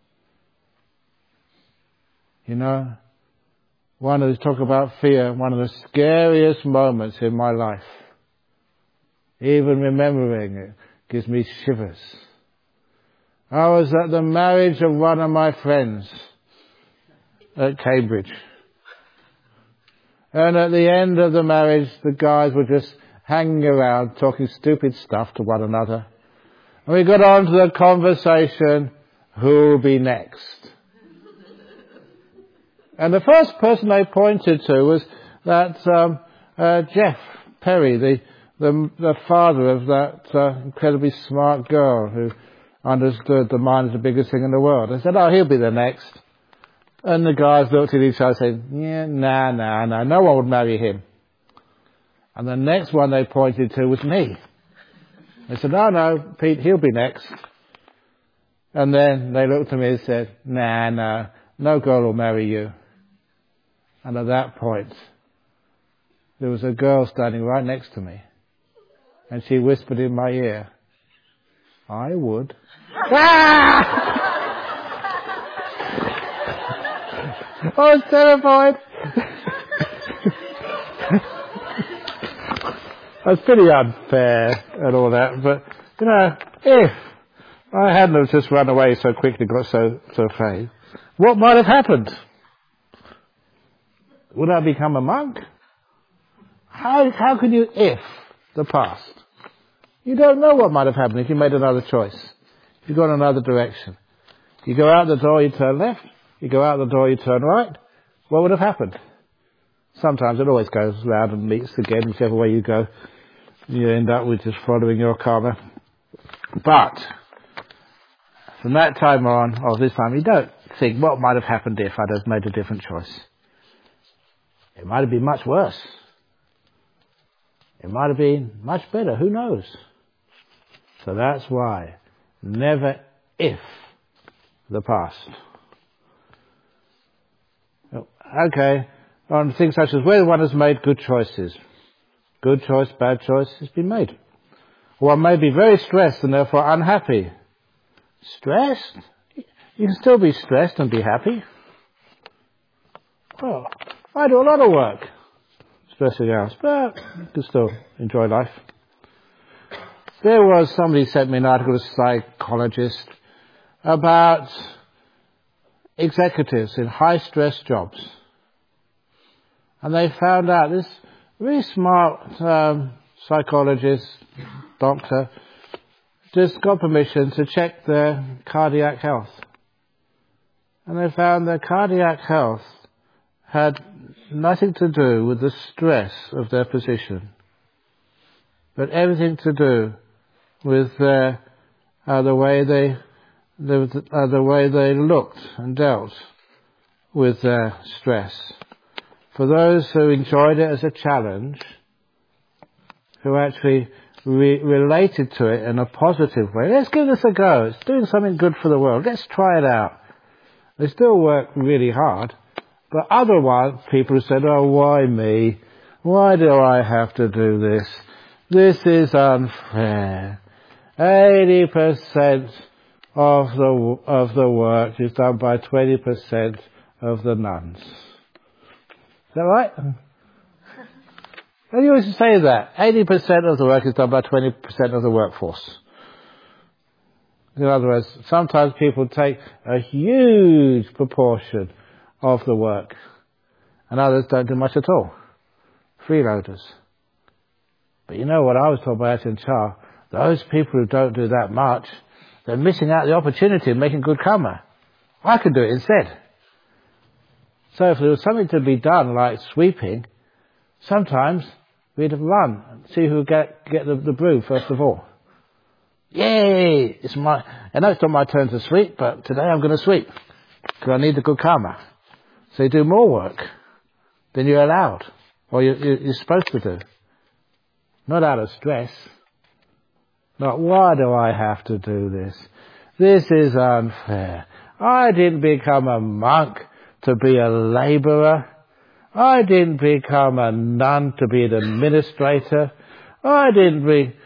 Talk about fear, one of the scariest moments in my life. Even remembering it gives me shivers. I was at the marriage of one of my friends at Cambridge. And at the end of the marriage, the guys were just hanging around talking stupid stuff to one another. And we got on to the conversation, who'll be next? And the first person they pointed to was that Jeff Perry, the father of that incredibly smart girl who understood the mind is the biggest thing in the world. They said, he'll be the next. And the guys looked at each other and said, nah, no one would marry him. And the next one they pointed to was me. They said, no, Pete, he'll be next. And then they looked at me and said, no girl will marry you. And at that point, there was a girl standing right next to me. And she whispered in my ear, I would. I was terrified. That's pretty unfair and all that, but, if I hadn't have just run away so quickly, got so afraid, what might have happened? Would I become a monk? How can you if the past? You don't know what might have happened if you made another choice. If you go in another direction. You go out the door, you turn left. You go out the door, you turn right. What would have happened? Sometimes it always goes round and meets again, whichever way you go. You end up with just following your karma. But from that time on, or this time, you don't think what might have happened if I'd have made a different choice. It might have been much worse. It might have been much better. Who knows? So that's why never if the past. Okay, on things such as whether one has made good choices. good choice, bad choice has been made. Or I may be very stressed and therefore unhappy. Stressed? You can still be stressed and be happy. Well, I do a lot of work stressing out, but you can still enjoy life. There was somebody sent me an article, a psychologist, about executives in high stress jobs. And they found out this really smart psychologist, doctor, just got permission to check their cardiac health. And they found their cardiac health had nothing to do with the stress of their position, but everything to do with the way they looked and dealt with their stress. For those who enjoyed it as a challenge, who actually related to it in a positive way, let's give this a go. It's doing something good for the world. Let's try it out. They still work really hard. But otherwise, people who said, oh, why me? Why do I have to do this? This is unfair. 80% of the work is done by 20% of the nuns. Is that right? And you always say that. 80% of the work is done by 20% of the workforce. In other words, sometimes people take a huge proportion of the work, and others don't do much at all. Freeloaders. But you know what I was told by Ajahn Chah? Those people who don't do that much, they're missing out the opportunity of making good karma. I could do it instead. So if there was something to be done like sweeping, sometimes we'd run and see who get the broom first of all. Yay! I know it's not my turn to sweep, but today I'm going to sweep because I need the good karma. So you do more work than you're allowed, or you're supposed to do. Not out of stress. Not, why do I have to do this? This is unfair. I didn't become a monk to be a labourer. I didn't become a nun to be an administrator. I didn't be...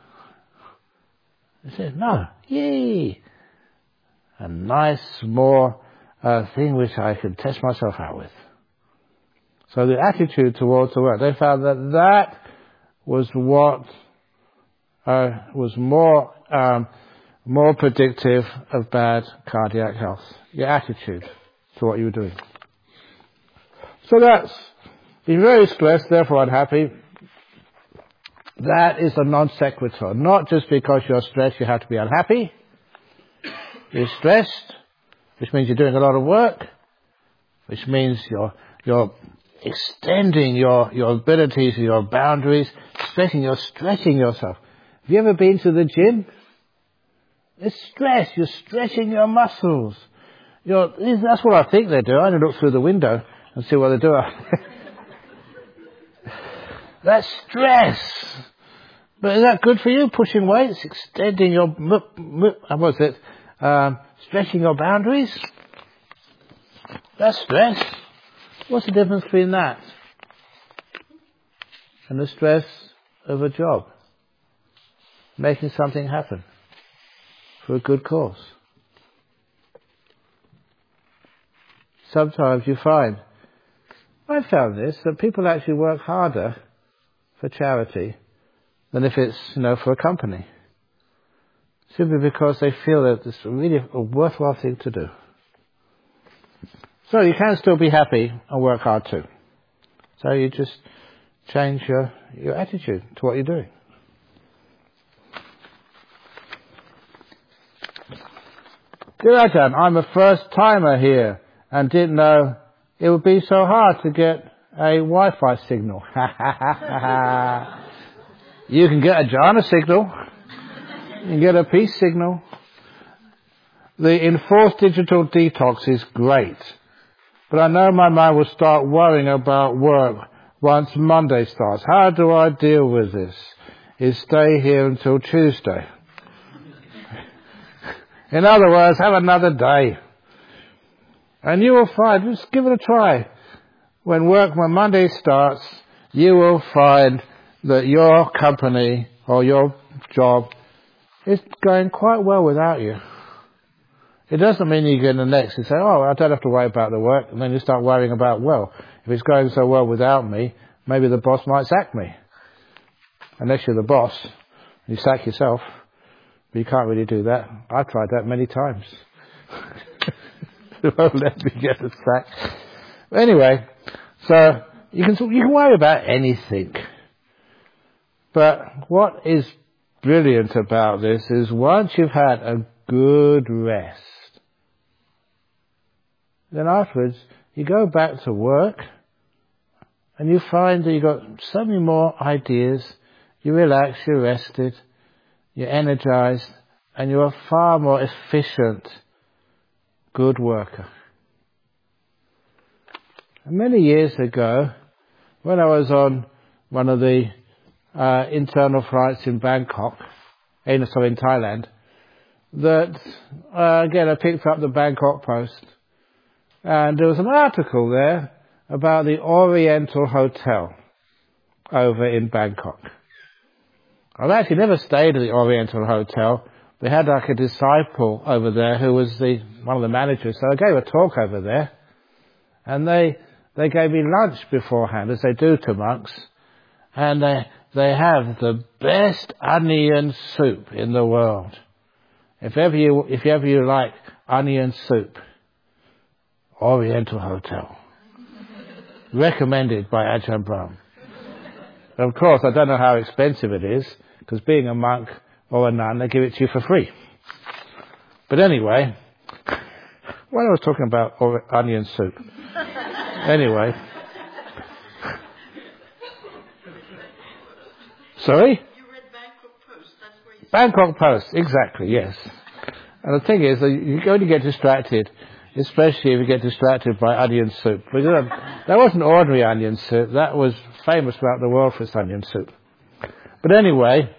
He said, no, yay! A nice, more thing which I could test myself out with. So the attitude towards the work, they found that was what was more predictive of bad cardiac health. Your attitude to what you were doing. So that's being very stressed, therefore unhappy. That is a non sequitur. Not just because you're stressed you have to be unhappy. You're stressed, which means you're doing a lot of work, which means you're extending your abilities, your boundaries, you're stretching yourself. Have you ever been to the gym? It's stress. You're stretching your muscles. That's what I think they do. I only look through the window and see what they do. That's stress. But is that good for you? Pushing weights, extending your, stretching your boundaries? That's stress. What's the difference between that and the stress of a job? Making something happen for a good cause. Sometimes you find, I found this, that people actually work harder for charity than if it's, for a company. Simply because they feel that it's really a worthwhile thing to do. So you can still be happy and work hard too. So you just change your attitude to what you're doing. Dear Ajahn, I'm a first timer here and didn't know it would be so hard to get a Wi-Fi signal. You can get a jhana signal. You can get a peace signal. The enforced digital detox is great. But I know my mind will start worrying about work once Monday starts. How do I deal with this? Is stay here until Tuesday. In other words, have another day. And you will find, just give it a try. When Monday starts, you will find that your company or your job is going quite well without you. It doesn't mean you get in the next and say, oh, I don't have to worry about the work, and then you start worrying about, well, if it's going so well without me, maybe the boss might sack me. Unless you're the boss, you sack yourself. But you can't really do that. I've tried that many times. It won't let me get a sack. Anyway, so you can worry about anything. But what is brilliant about this is once you've had a good rest, then afterwards you go back to work and you find that you've got so many more ideas, you relax, you're rested, you're energized, and you're a far more efficient, good worker. And many years ago, when I was on one of the internal flights in Bangkok, in Thailand, that again I picked up the Bangkok Post, and there was an article there about the Oriental Hotel over in Bangkok. I've actually never stayed at the Oriental Hotel. They had like a disciple over there who was one of the managers, so I gave a talk over there, and they gave me lunch beforehand, as they do to monks, and they have the best onion soup in the world. If ever you like onion soup, Oriental Hotel. Recommended by Ajahn Brahm. Of course, I don't know how expensive it is, because being a monk or a nun, they give it to you for free. But anyway, when I was talking about onion soup, anyway. Sorry? You read Bangkok Post, that's where you... Bangkok Post, exactly, yes. And the thing is, that you only get distracted, especially if you get distracted by onion soup. But that wasn't ordinary onion soup, that was famous throughout the world for its onion soup. But anyway,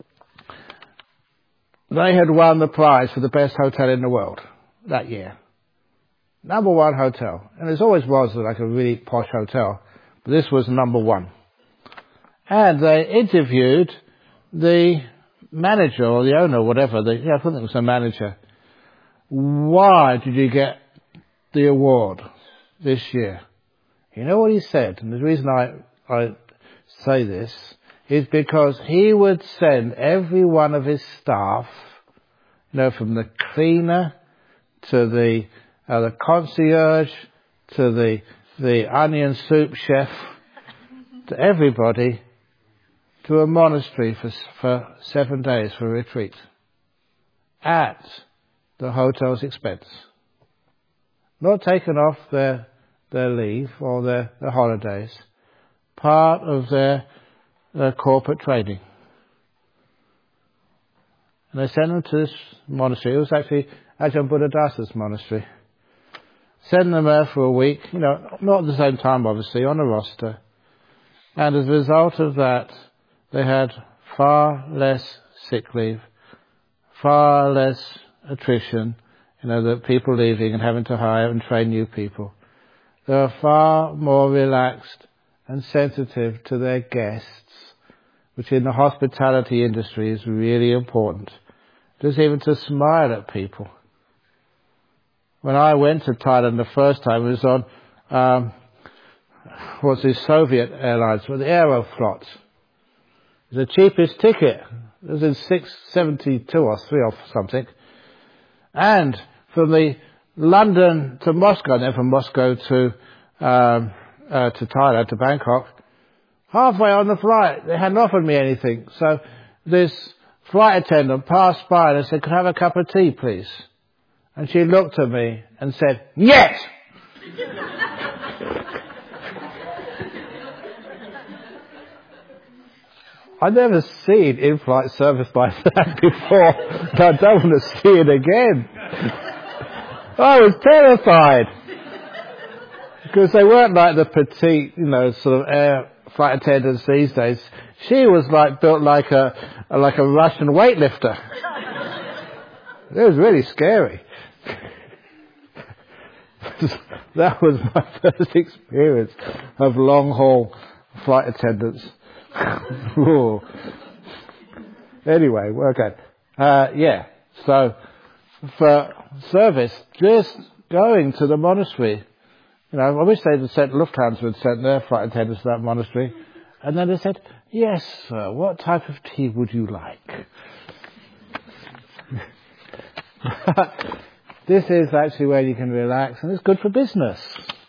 they had won the prize for the best hotel in the world that year. Number one hotel. And it always was like a really posh hotel, but this was number one. And they interviewed the manager or the owner or whatever, I think it was the manager. Why did you get the award this year? You know what he said? And the reason I say this is because he would send every one of his staff, from the cleaner to the concierge to the onion soup chef, to everybody, to a monastery for 7 days for a retreat at the hotel's expense. Not taken off their leave or their holidays, part of their corporate training. And they sent them to this monastery. It was actually Ajahn Buddhadasa's monastery. Send them there for a week, not at the same time obviously, on a roster. And as a result of that, they had far less sick leave, far less attrition, the people leaving and having to hire and train new people. They were far more relaxed and sensitive to their guests, which in the hospitality industry is really important. Just even to smile at people. When I went to Thailand the first time, it was on, Soviet Airlines, with the Aeroflot. It was the cheapest ticket. It was in 672 or 3 or something. And from the London to Moscow, and then from Moscow to Thailand, to Bangkok, halfway on the flight, they hadn't offered me anything. So this flight attendant passed by and I said, "Could I have a cup of tea, please?" And she looked at me and said, "Yes!" I've never seen in-flight service like that before, and I don't want to see it again. I was terrified. Because they weren't like the petite, sort of air flight attendants these days. She was built like a Russian weightlifter. It was really scary. That was my first experience of long-haul flight attendants. Ooh. Anyway, okay. So for service, just going to the monastery. I wish they'd sent Lufthansa had sent their flight attendants to that monastery. And then they said, yes, sir, what type of tea would you like? This is actually where you can relax, and it's good for business.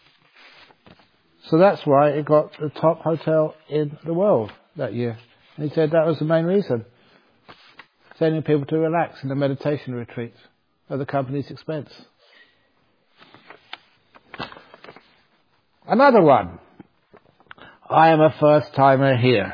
So that's why it got the top hotel in the world that year. And he said that was the main reason. Sending people to relax in a meditation retreat at the company's expense. Another one. I am a first timer here.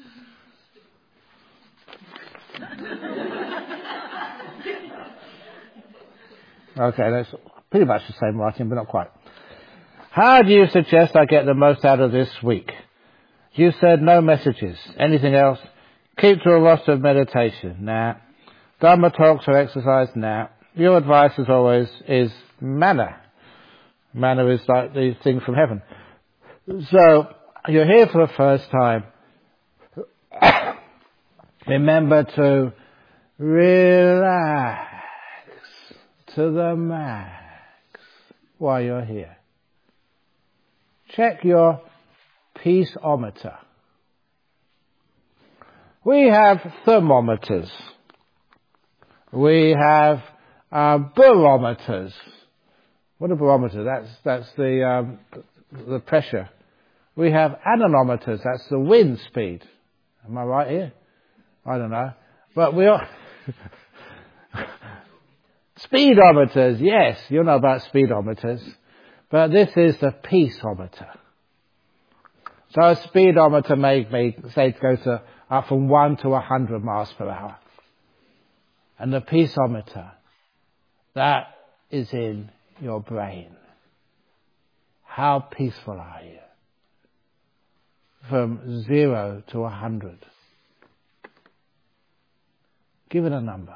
Okay, that's pretty much the same writing, but not quite. How do you suggest I get the most out of this week? You said no messages. Anything else? Keep to a roster of meditation. Nah. Dharma talks or exercise? Nah. Your advice, as always, is manna. Manna is like the thing from heaven. So, you're here for the first time. Remember to relax to the max while you're here. Check your peaceometer. We have thermometers. We have barometers. What a barometer? That's the pressure. We have anemometers. That's the wind speed. Am I right here? I don't know. But we are speedometers. Yes, you know about speedometers. But this is the peaceometer. So a speedometer may say it goes up from 1 to 100 miles per hour. And the peaceometer, that is in your brain. How peaceful are you? From 0 to 100. Give it a number.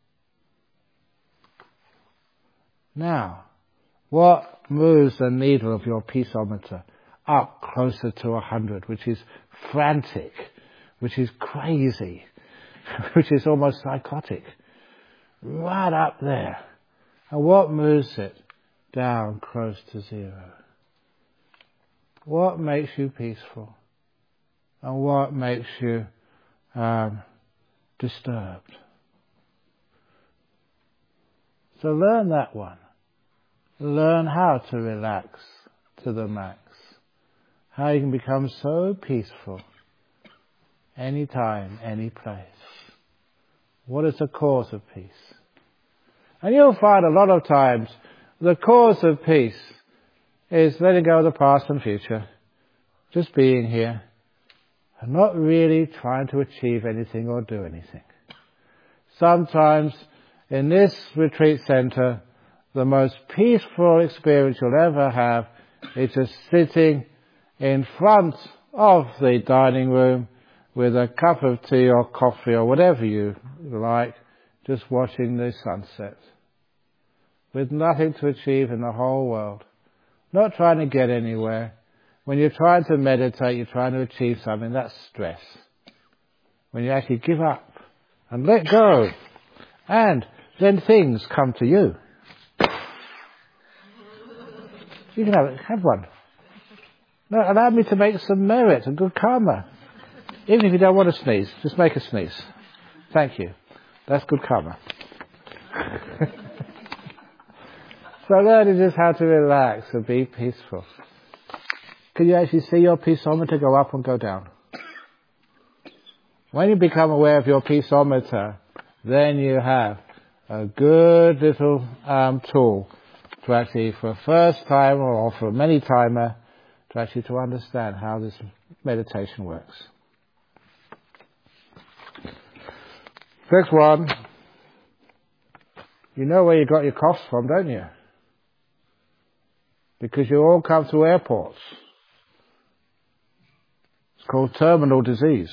Now, what moves the needle of your peaceometer up closer to 100, which is frantic, which is crazy, which is almost psychotic? Right up there. And what moves it down close to 0? What makes you peaceful? And what makes you disturbed? So learn that one. Learn how to relax to the max. How you can become so peaceful anytime, any place. What is the cause of peace? And you'll find a lot of times the cause of peace is letting go of the past and future. Just being here. And not really trying to achieve anything or do anything. Sometimes in this retreat center, the most peaceful experience you'll ever have is just sitting in front of the dining room with a cup of tea or coffee or whatever you like, just watching the sunset. With nothing to achieve in the whole world. Not trying to get anywhere. When you're trying to meditate, you're trying to achieve something, that's stress. When you actually give up and let go, and then things come to you. You can have one. No, allow me to make some merit and good karma. Even if you don't want to sneeze, just make a sneeze. Thank you. That's good karma. So learning just how to relax and be peaceful. Can you actually see your peaceometer go up and go down? When you become aware of your peaceometer, then you have a good little tool to actually, for a first timer or for a many timer, to actually to understand how this meditation works. Next one. You know where you got your coughs from, don't you? Because you all come to airports. It's called terminal disease.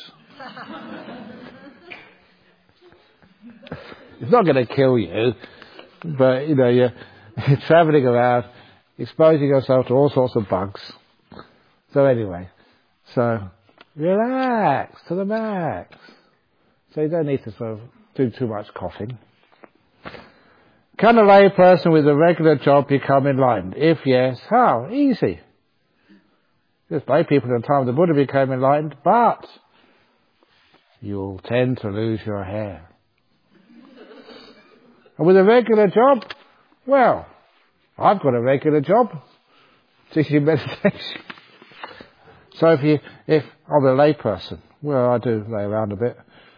It's not going to kill you, but you're travelling around, exposing yourself to all sorts of bugs. So anyway, Relax to the max. So you don't need to sort of do too much coughing. Can a lay person with a regular job become enlightened? If yes, how? Easy. Just lay people at the time the Buddha became enlightened, but you'll tend to lose your hair. And with a regular job, well, I've got a regular job, teaching meditation. So if I'm a lay person, well, I do lay around a bit.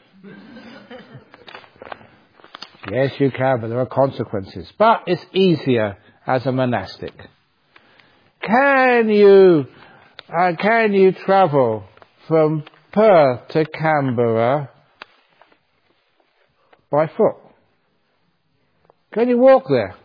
Yes, you can, but there are consequences. But it's easier as a monastic. Can you travel from Perth to Canberra by foot? Can you walk there?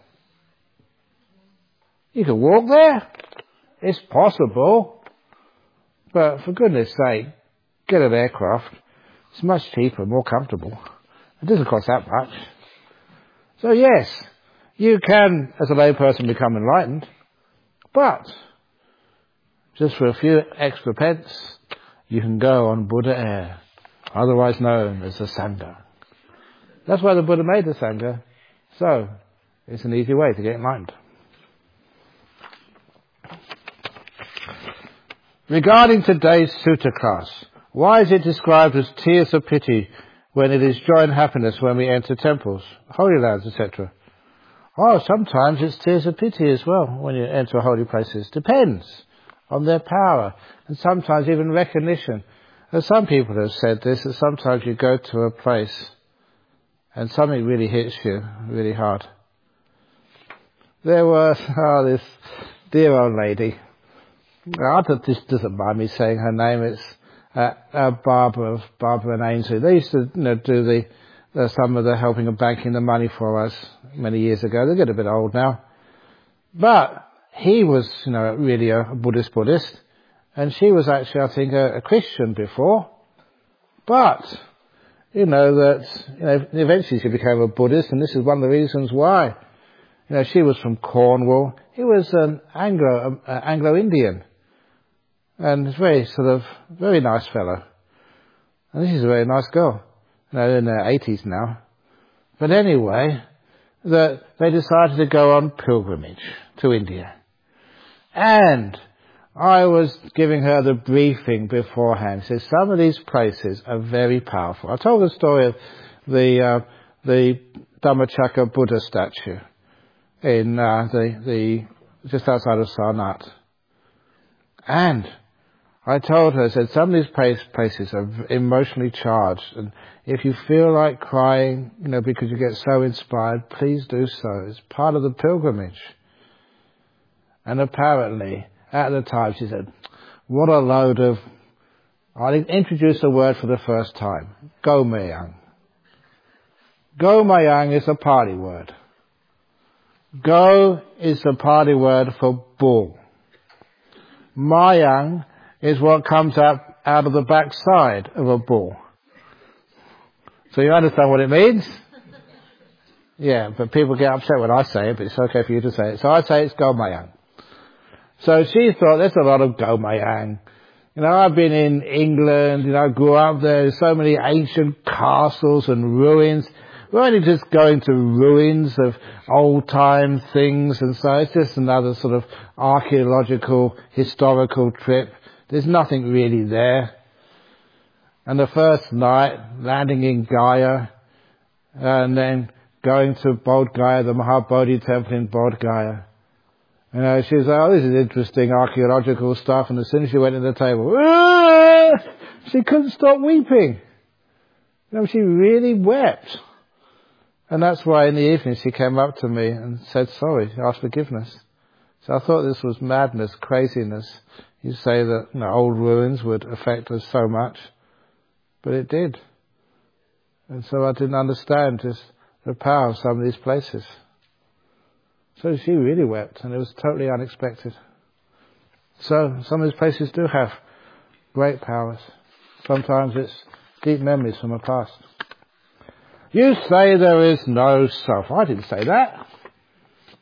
You can walk there. It's possible. But for goodness sake, get an aircraft. It's much cheaper, more comfortable. It doesn't cost that much. So yes, you can, as a lay person, become enlightened. But just for a few extra pence, you can go on Buddha Air, otherwise known as the Sangha. That's why the Buddha made the Sangha. So it's an easy way to get enlightened. Regarding today's sutta class, why is it described as tears of pity when it is joy and happiness when we enter temples, holy lands, etc.? Oh, sometimes it's tears of pity as well when you enter holy places. Depends on their power, and sometimes even recognition. And some people have said this, that sometimes you go to a place and something really hits you really hard. There was this dear old lady. I thought this doesn't mind me saying her name. It's Barbara and Ainsley. They used to do some of the helping and banking the money for us many years ago. They get a bit old now. But he was, really a Buddhist, and she was actually, I think, a Christian before. But, eventually she became a Buddhist, and this is one of the reasons why. She was from Cornwall. He was an Anglo-Indian. And very nice fellow. And this is a very nice girl. In their 80s now. But anyway, they decided to go on pilgrimage to India. And I was giving her the briefing beforehand. Says some of these places are very powerful. I told the story of the Dhammachakra Buddha statue in just outside of Sarnath. And I told her, I said, some of these places are emotionally charged, and if you feel like crying, because you get so inspired, please do so. It's part of the pilgrimage. And apparently, at the time, she said, what a load of... I introduced a word for the first time. Gomayang. Gomayang is a Pali word. Go is the Pali word for bull. Mayang is what comes out of the backside of a bull. So you understand what it means? Yeah, but people get upset when I say it, but it's okay for you to say it. So I say it's Gomayang. So she thought, there's a lot of Gomayang. I've been in England, grew up there. There's so many ancient castles and ruins. We're only just going to ruins of old-time things, and so it's just another sort of archaeological, historical trip. There's nothing really there. And the first night, landing in Gaya, and then going to Bodh Gaya, the Mahabodhi temple in Bodh Gaya. She was like, oh, this is interesting archaeological stuff, and as soon as she went to the table, she couldn't stop weeping. She really wept. And that's why in the evening she came up to me and said sorry, asked forgiveness. So I thought this was madness, craziness. You say that old ruins would affect us so much, but it did. And so I didn't understand just the power of some of these places. So she really wept, and it was totally unexpected. So some of these places do have great powers. Sometimes it's deep memories from the past. You say there is no self. I didn't say that.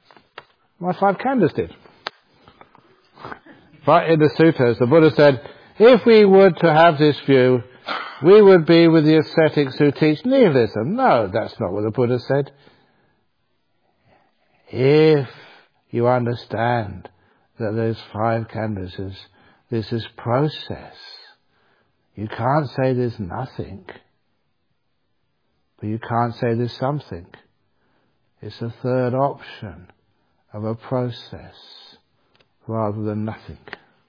My five khandhas did. But in the suttas, the Buddha said, If we were to have this view, we would be with the ascetics who teach nihilism. No, that's not what the Buddha said. If you understand that there's 5 khandhas, there's this process. You can't say there's nothing, but you can't say there's something. It's a third option of a process rather than nothing.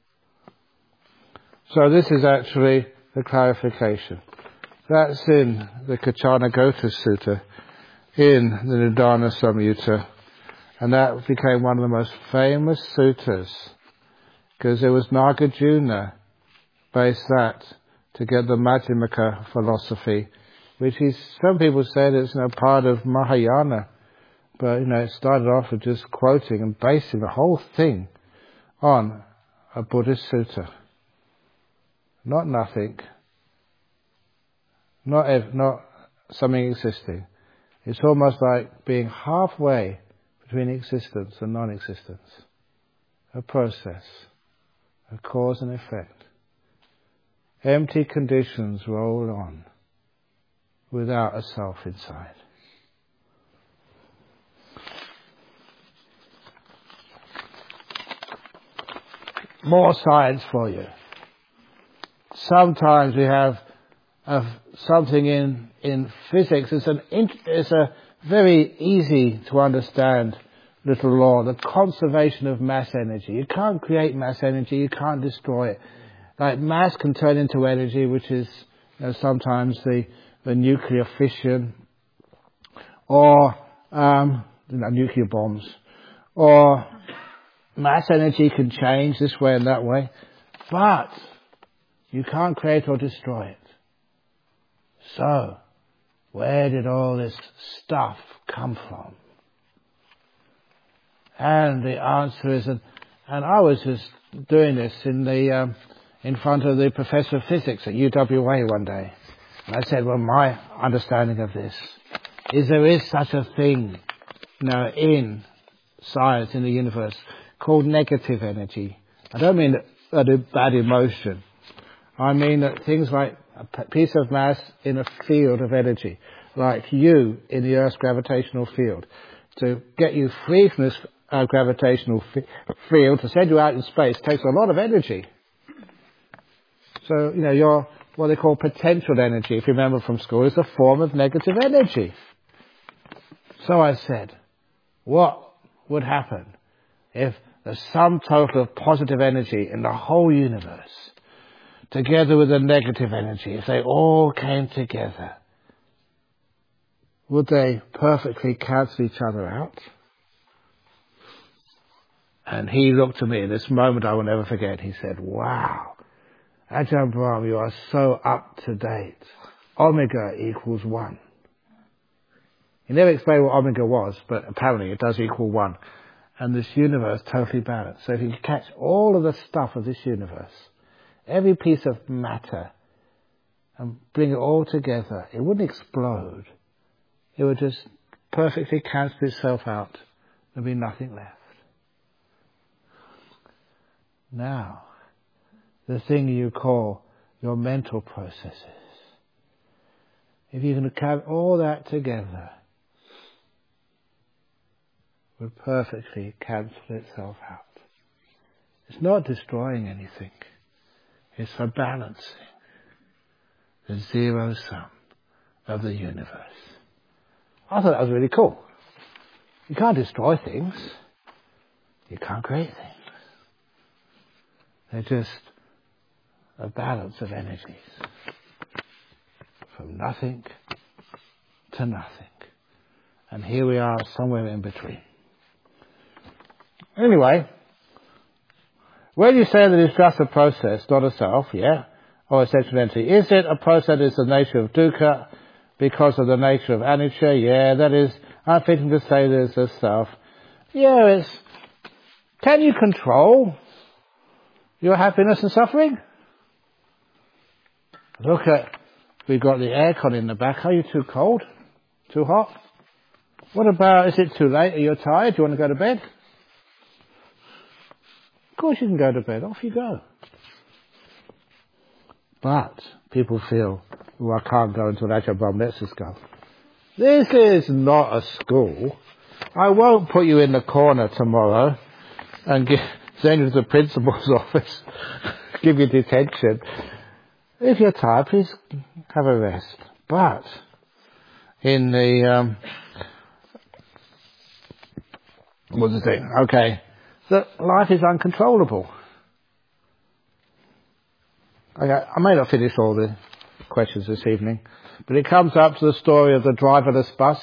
So this is actually the clarification. That's in the Kachanagota Sutta, in the Nidana Samyutta, and that became one of the most famous suttas, because it was Nagarjuna based that to get the Madhyamaka philosophy, which is, some people said it's part of Mahayana, but it started off with just quoting and basing the whole thing on a Buddhist sutta. Not nothing, not something existing. It's almost like being halfway between existence and non-existence. A process, a cause and effect. Empty conditions roll on without a self inside. More science for you. Sometimes we have something in physics. It's a very easy to understand little law, the conservation of mass energy. You can't create mass energy, you can't destroy it. Like mass can turn into energy, which is sometimes the nuclear fission, or nuclear bombs, or mass energy can change this way and that way, but you can't create or destroy it. So, where did all this stuff come from? And the answer is, and I was just doing this in front of the professor of physics at UWA one day. And I said, well, my understanding of this is there is such a thing, in science, in the universe, called negative energy. I don't mean a bad emotion. I mean that things like a piece of mass in a field of energy, like you in the Earth's gravitational field, to get you free from this gravitational field, to send you out in space, takes a lot of energy. So, your, what they call potential energy, if you remember from school, is a form of negative energy. So I said, what would happen if the sum total of positive energy in the whole universe, together with the negative energy, if they all came together, would they perfectly cancel each other out? And he looked at me in this moment I will never forget. He said, wow, Ajahn Brahm, you are so up to date. Omega equals 1. He never explained what omega was, but apparently it does equal 1. And this universe totally balanced. So if you catch all of the stuff of this universe, every piece of matter, and bring it all together, it wouldn't explode. It would just perfectly cancel itself out. There'd be nothing left. Now, the thing you call your mental processes, if you can have all that together, would perfectly cancel itself out. It's not destroying anything. It's for balancing the zero sum of the universe. I thought that was really cool. You can't destroy things. You can't create things. They're just a balance of energies. From nothing to nothing. And here we are somewhere in between. Anyway, when you say that it's just a process, not a self, or essential entity, is it a process that is the nature of dukkha because of the nature of anicca? Yeah, that is unfitting to say there's a self. Yeah, can you control your happiness and suffering? Look we've got the aircon in the back. Are you too cold? Too hot? What about, is it too late? Are you tired? Do you want to go to bed? Of course you can go to bed. Off you go. But people feel, I can't go until Ajahn lets us go. This is not a school. I won't put you in the corner tomorrow and send you to the principal's office, give you detention. If you're tired, please have a rest. But in the what's the thing? Okay, that life is uncontrollable. Okay, I may not finish all the questions this evening, but it comes up to the story of the driverless bus.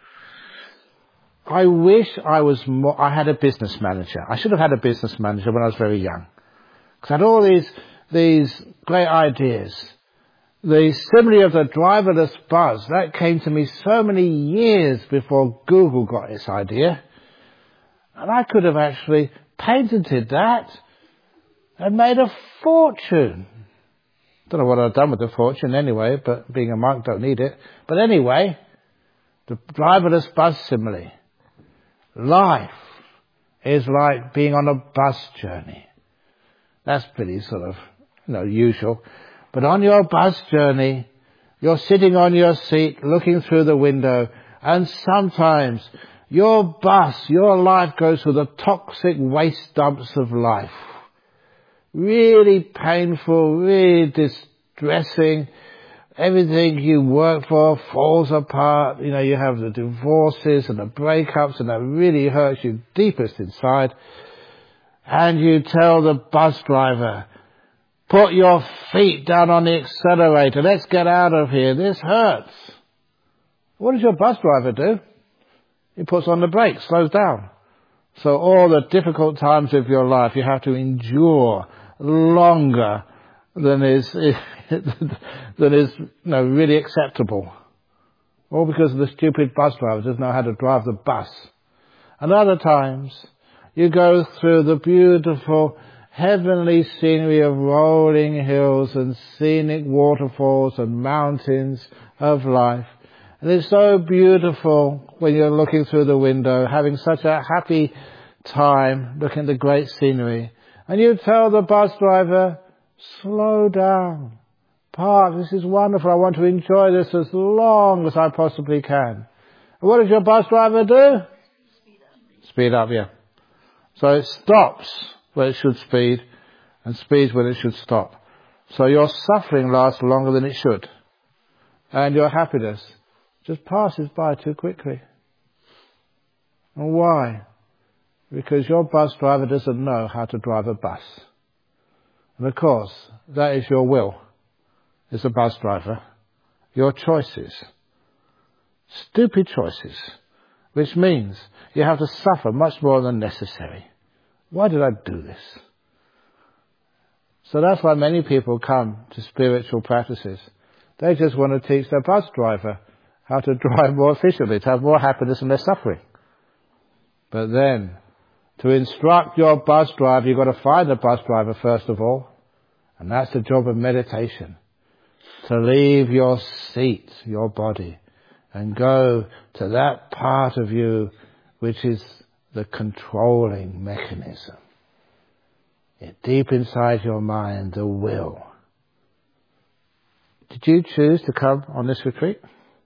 I wish I had a business manager. I should have had a business manager when I was very young. Because I had all these great ideas. The simile of the driverless bus, that came to me so many years before Google got its idea. And I could have actually patented that and made a fortune. Don't know what I've done with the fortune anyway, but being a monk, don't need it. But anyway, the driverless bus simile. Life is like being on a bus journey. That's pretty sort of, usual. But on your bus journey, you're sitting on your seat, looking through the window, and sometimes your bus, your life goes through the toxic waste dumps of life. Really painful, really distressing. Everything you work for falls apart. You have the divorces and the breakups, and that really hurts you deepest inside. And you tell the bus driver, put your feet down on the accelerator. Let's get out of here. This hurts. What does your bus driver do? He puts on the brakes, slows down. So all the difficult times of your life you have to endure longer than is really acceptable. All because the stupid bus driver doesn't know how to drive the bus. And other times, you go through the beautiful heavenly scenery of rolling hills and scenic waterfalls and mountains of life. And it's so beautiful when you're looking through the window, having such a happy time, looking at the great scenery. And you tell the bus driver, slow down. Park, this is wonderful. I want to enjoy this as long as I possibly can. And what does your bus driver do? Speed up, yeah. So it stops where it should speed and speeds when it should stop. So your suffering lasts longer than it should. And your happiness just passes by too quickly. And why? Because your bus driver doesn't know how to drive a bus. And of course, that is your will, as a bus driver. Your choices. Stupid choices. Which means you have to suffer much more than necessary. Why did I do this? So that's why many people come to spiritual practices. They just want to teach their bus driver how to drive more efficiently, to have more happiness and less suffering. But then, to instruct your bus driver, you've got to find the bus driver first of all. And that's the job of meditation. To leave your seat, your body, and go to that part of you which is the controlling mechanism. Deep inside your mind, the will. Did you choose to come on this retreat?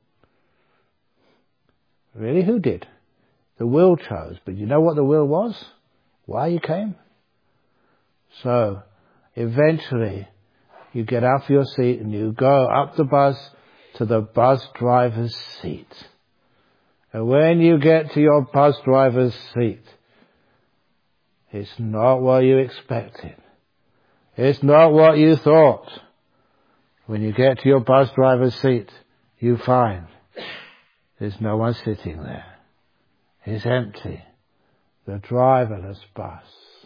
Really, who did? The will chose. But you know what the will was? Why you came? So, eventually, you get out of your seat and you go up the bus to the bus driver's seat. And when you get to your bus driver's seat, it's not what you expected. It's not what you thought. When you get to your bus driver's seat, you find there's no one sitting there. It's empty. The driverless bus.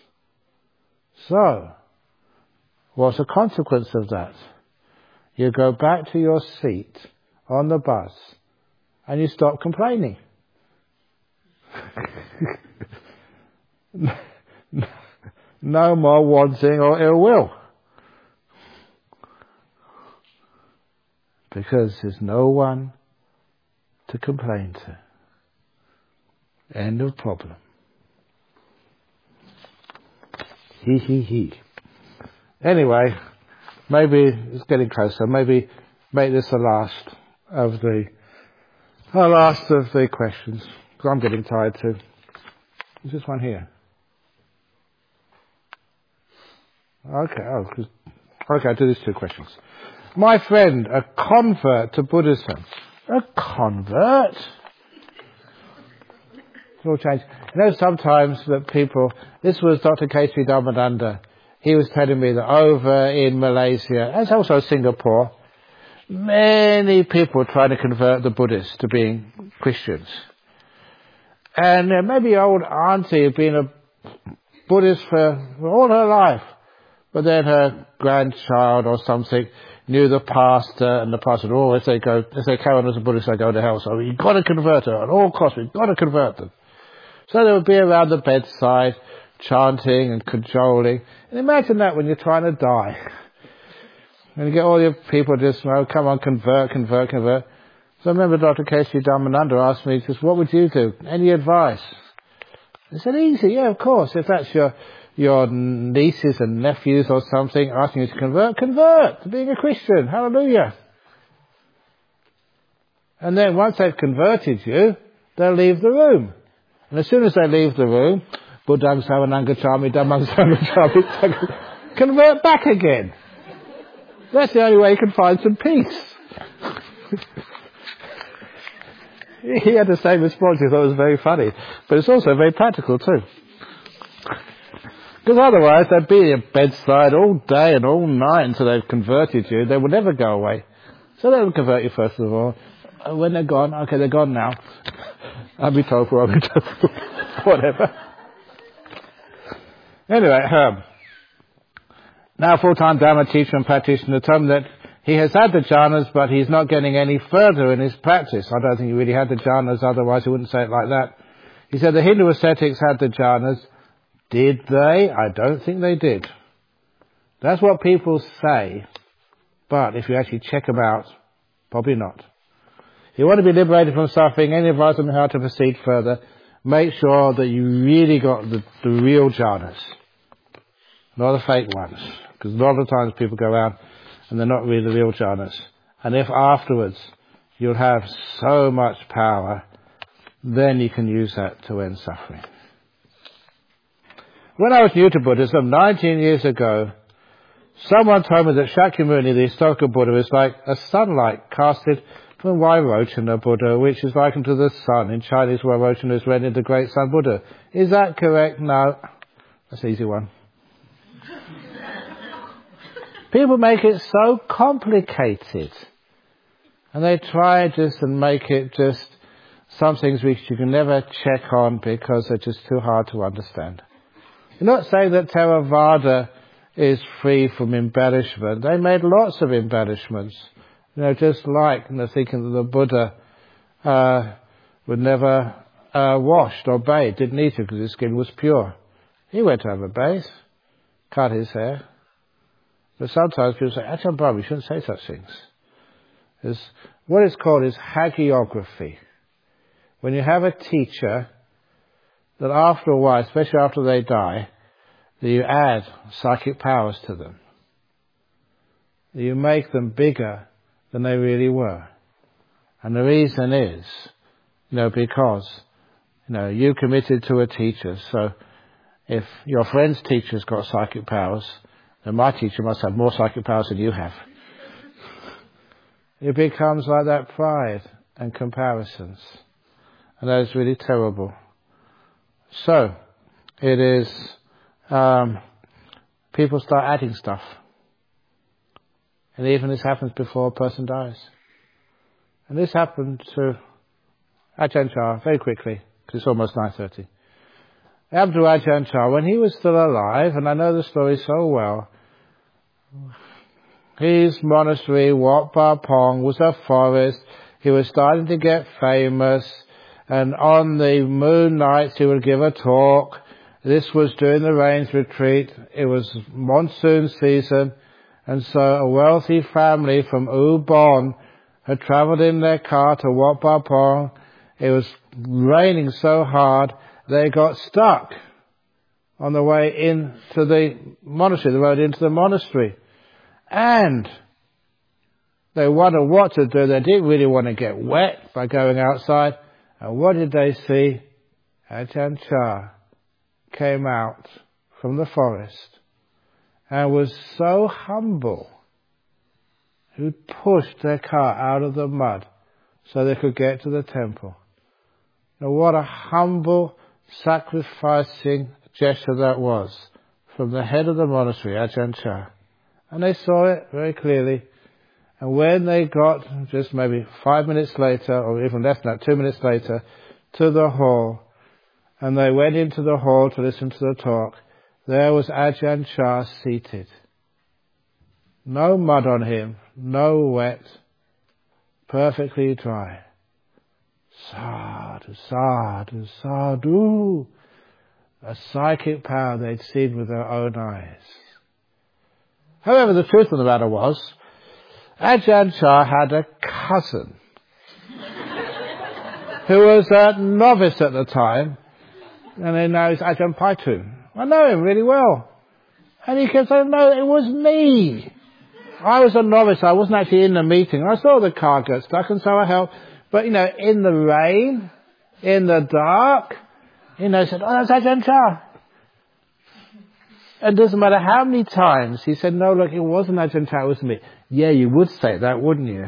So, what's the consequence of that? You go back to your seat on the bus and you stop complaining. No more wanting or ill will. Because there's no one to complain to. End of problem. He. Anyway, maybe it's getting closer. Maybe make this the last of the questions. Because I'm getting tired too. There's this one here. Okay, I'll do these 2 questions. My friend, a convert to Buddhism. A convert? It's all changed. You know, sometimes that people, this was Dr. K.C. Dhammananda. He was telling me that over in Malaysia, and also Singapore, many people trying to convert the Buddhists to being Christians. And maybe old auntie had been a Buddhist for all her life, but then her grandchild or something knew the pastor, and the pastor said, oh, if they carry on as a Buddhist, they go to hell, so you've got to convert her at all costs, we've got to convert them. So they would be around the bedside, chanting and cajoling. And imagine that when you're trying to die. And you get all your people just, oh, come on, convert. So I remember Dr. K.C. Dhammananda asked me, just, what would you do? Any advice? I said, easy, yeah, of course. If that's your nieces and nephews or something asking you to convert to being a Christian. Hallelujah. And then once they've converted you, they'll leave the room. And as soon as they leave the room, Buddhang Saranang Gacchami, Dhammang Saranang Gacchami, convert back again. That's the only way you can find some peace. He had the same response. He thought it was very funny. But it's also very practical too. Because otherwise they'd be at your bedside all day and all night until they've converted you. They will never go away. So they will convert you first of all. When they're gone, okay, they're gone now. Abhitofu, whatever. Anyway, now full-time Dhamma teacher and practitioner told me that he has had the jhanas, but he's not getting any further in his practice. I don't think he really had the jhanas, otherwise he wouldn't say it like that. He said the Hindu ascetics had the jhanas. Did they? I don't think they did. That's what people say, but if you actually check them out, probably not. If you want to be liberated from suffering, any advice on how to proceed further, make sure that you really got the real jhanas, not the fake ones. Because a lot of times people go around and they're not really the real jhanas. And if afterwards you'll have so much power, then you can use that to end suffering. When I was new to Buddhism 19 years ago, someone told me that Shakyamuni, the historical Buddha, is like a sunlight casted from Vairochana Buddha, which is likened to the sun. In Chinese, Vairochana is rendered the great sun Buddha. Is that correct? No. That's an easy one. People make it so complicated. And they try just and make it just some things which you can never check on because they're just too hard to understand. You're not saying that Theravada is free from embellishment. They made lots of embellishments. Just like thinking that the Buddha would never washed or bathed, didn't need to because his skin was pure. He went to have a bath, cut his hair. But sometimes people say, Ajahn Brahm, you shouldn't say such things. What it's called is hagiography. When you have a teacher that after a while, especially after they die, that you add psychic powers to them. You make them bigger than they really were. And the reason is, because, you committed to a teacher. So if your friend's teacher's got psychic powers, then my teacher must have more psychic powers than you have. It becomes like that pride and comparisons. And that is really terrible. So, it is, people start adding stuff. And even this happens before a person dies. And this happened to Ajahn Chah very quickly, because it's almost 9:30. It happened to Ajahn Chah when he was still alive, and I know the story so well. His monastery, Wat Pa Pong, was a forest. He was starting to get famous, and on the moon nights he would give a talk. This was during the rains retreat. It was monsoon season. And so a wealthy family from Ubon had travelled in their car to Wat Pa Pong. It was raining so hard they got stuck on the way into the monastery, the road into the monastery. And they wondered what to do. They didn't really want to get wet by going outside. And what did they see? Ajahn Chah came out from the forest and was so humble, who pushed their cart out of the mud so they could get to the temple. Now what a humble, sacrificing gesture that was from the head of the monastery, Ajahn Chah. And they saw it very clearly. And when they got, just maybe 5 minutes later, or even less than that, 2 minutes later, to the hall, and they went into the hall to listen to the talk, there was Ajahn Chah seated. No mud on him, no wet, perfectly dry. Sadhu, sadhu, sadhu. A psychic power they'd seen with their own eyes. However, the truth of the matter was, Ajahn Chah had a cousin who was a novice at the time, and they know he's Ajahn Paitu. I know him really well. And he kept saying, no, it was me. I was a novice. I wasn't actually in the meeting. I saw the car get stuck, and so I helped. But, in the rain, in the dark, he said, oh, that's Ajahn Chah. And it doesn't matter how many times he said, no, look, it wasn't Ajahn Chah, it was me. Yeah, you would say that, wouldn't you?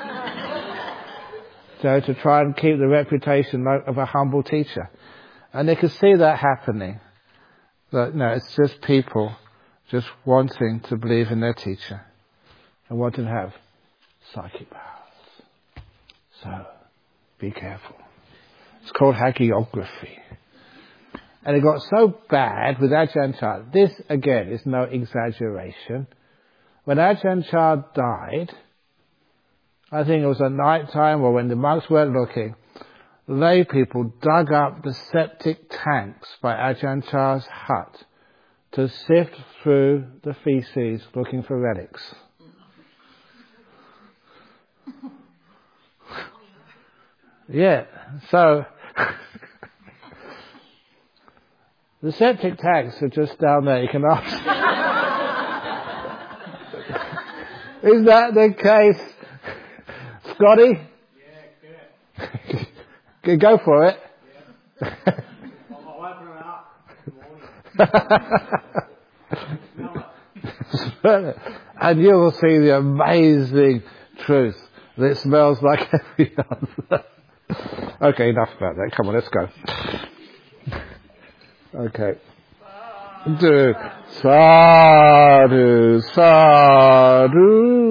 So to try and keep the reputation of a humble teacher. And they could see that happening. That, it's just people just wanting to believe in their teacher and wanting to have psychic powers. So, be careful. It's called hagiography. And it got so bad with Ajahn Chah. This, again, is no exaggeration. When Ajahn Chah died, I think it was at night time or when the monks weren't looking, lay people dug up the septic tanks by Ajahn Chah's hut to sift through the feces looking for relics. Yeah, so the septic tanks are just down there. You can ask. Is that the case, Scotty? Yeah, good. Go for it. Yeah. I'll open it up in the morning. And you will see the amazing truth that it smells like every other. Okay, enough about that. Come on, let's go. Okay. Do sadhu, sadhu.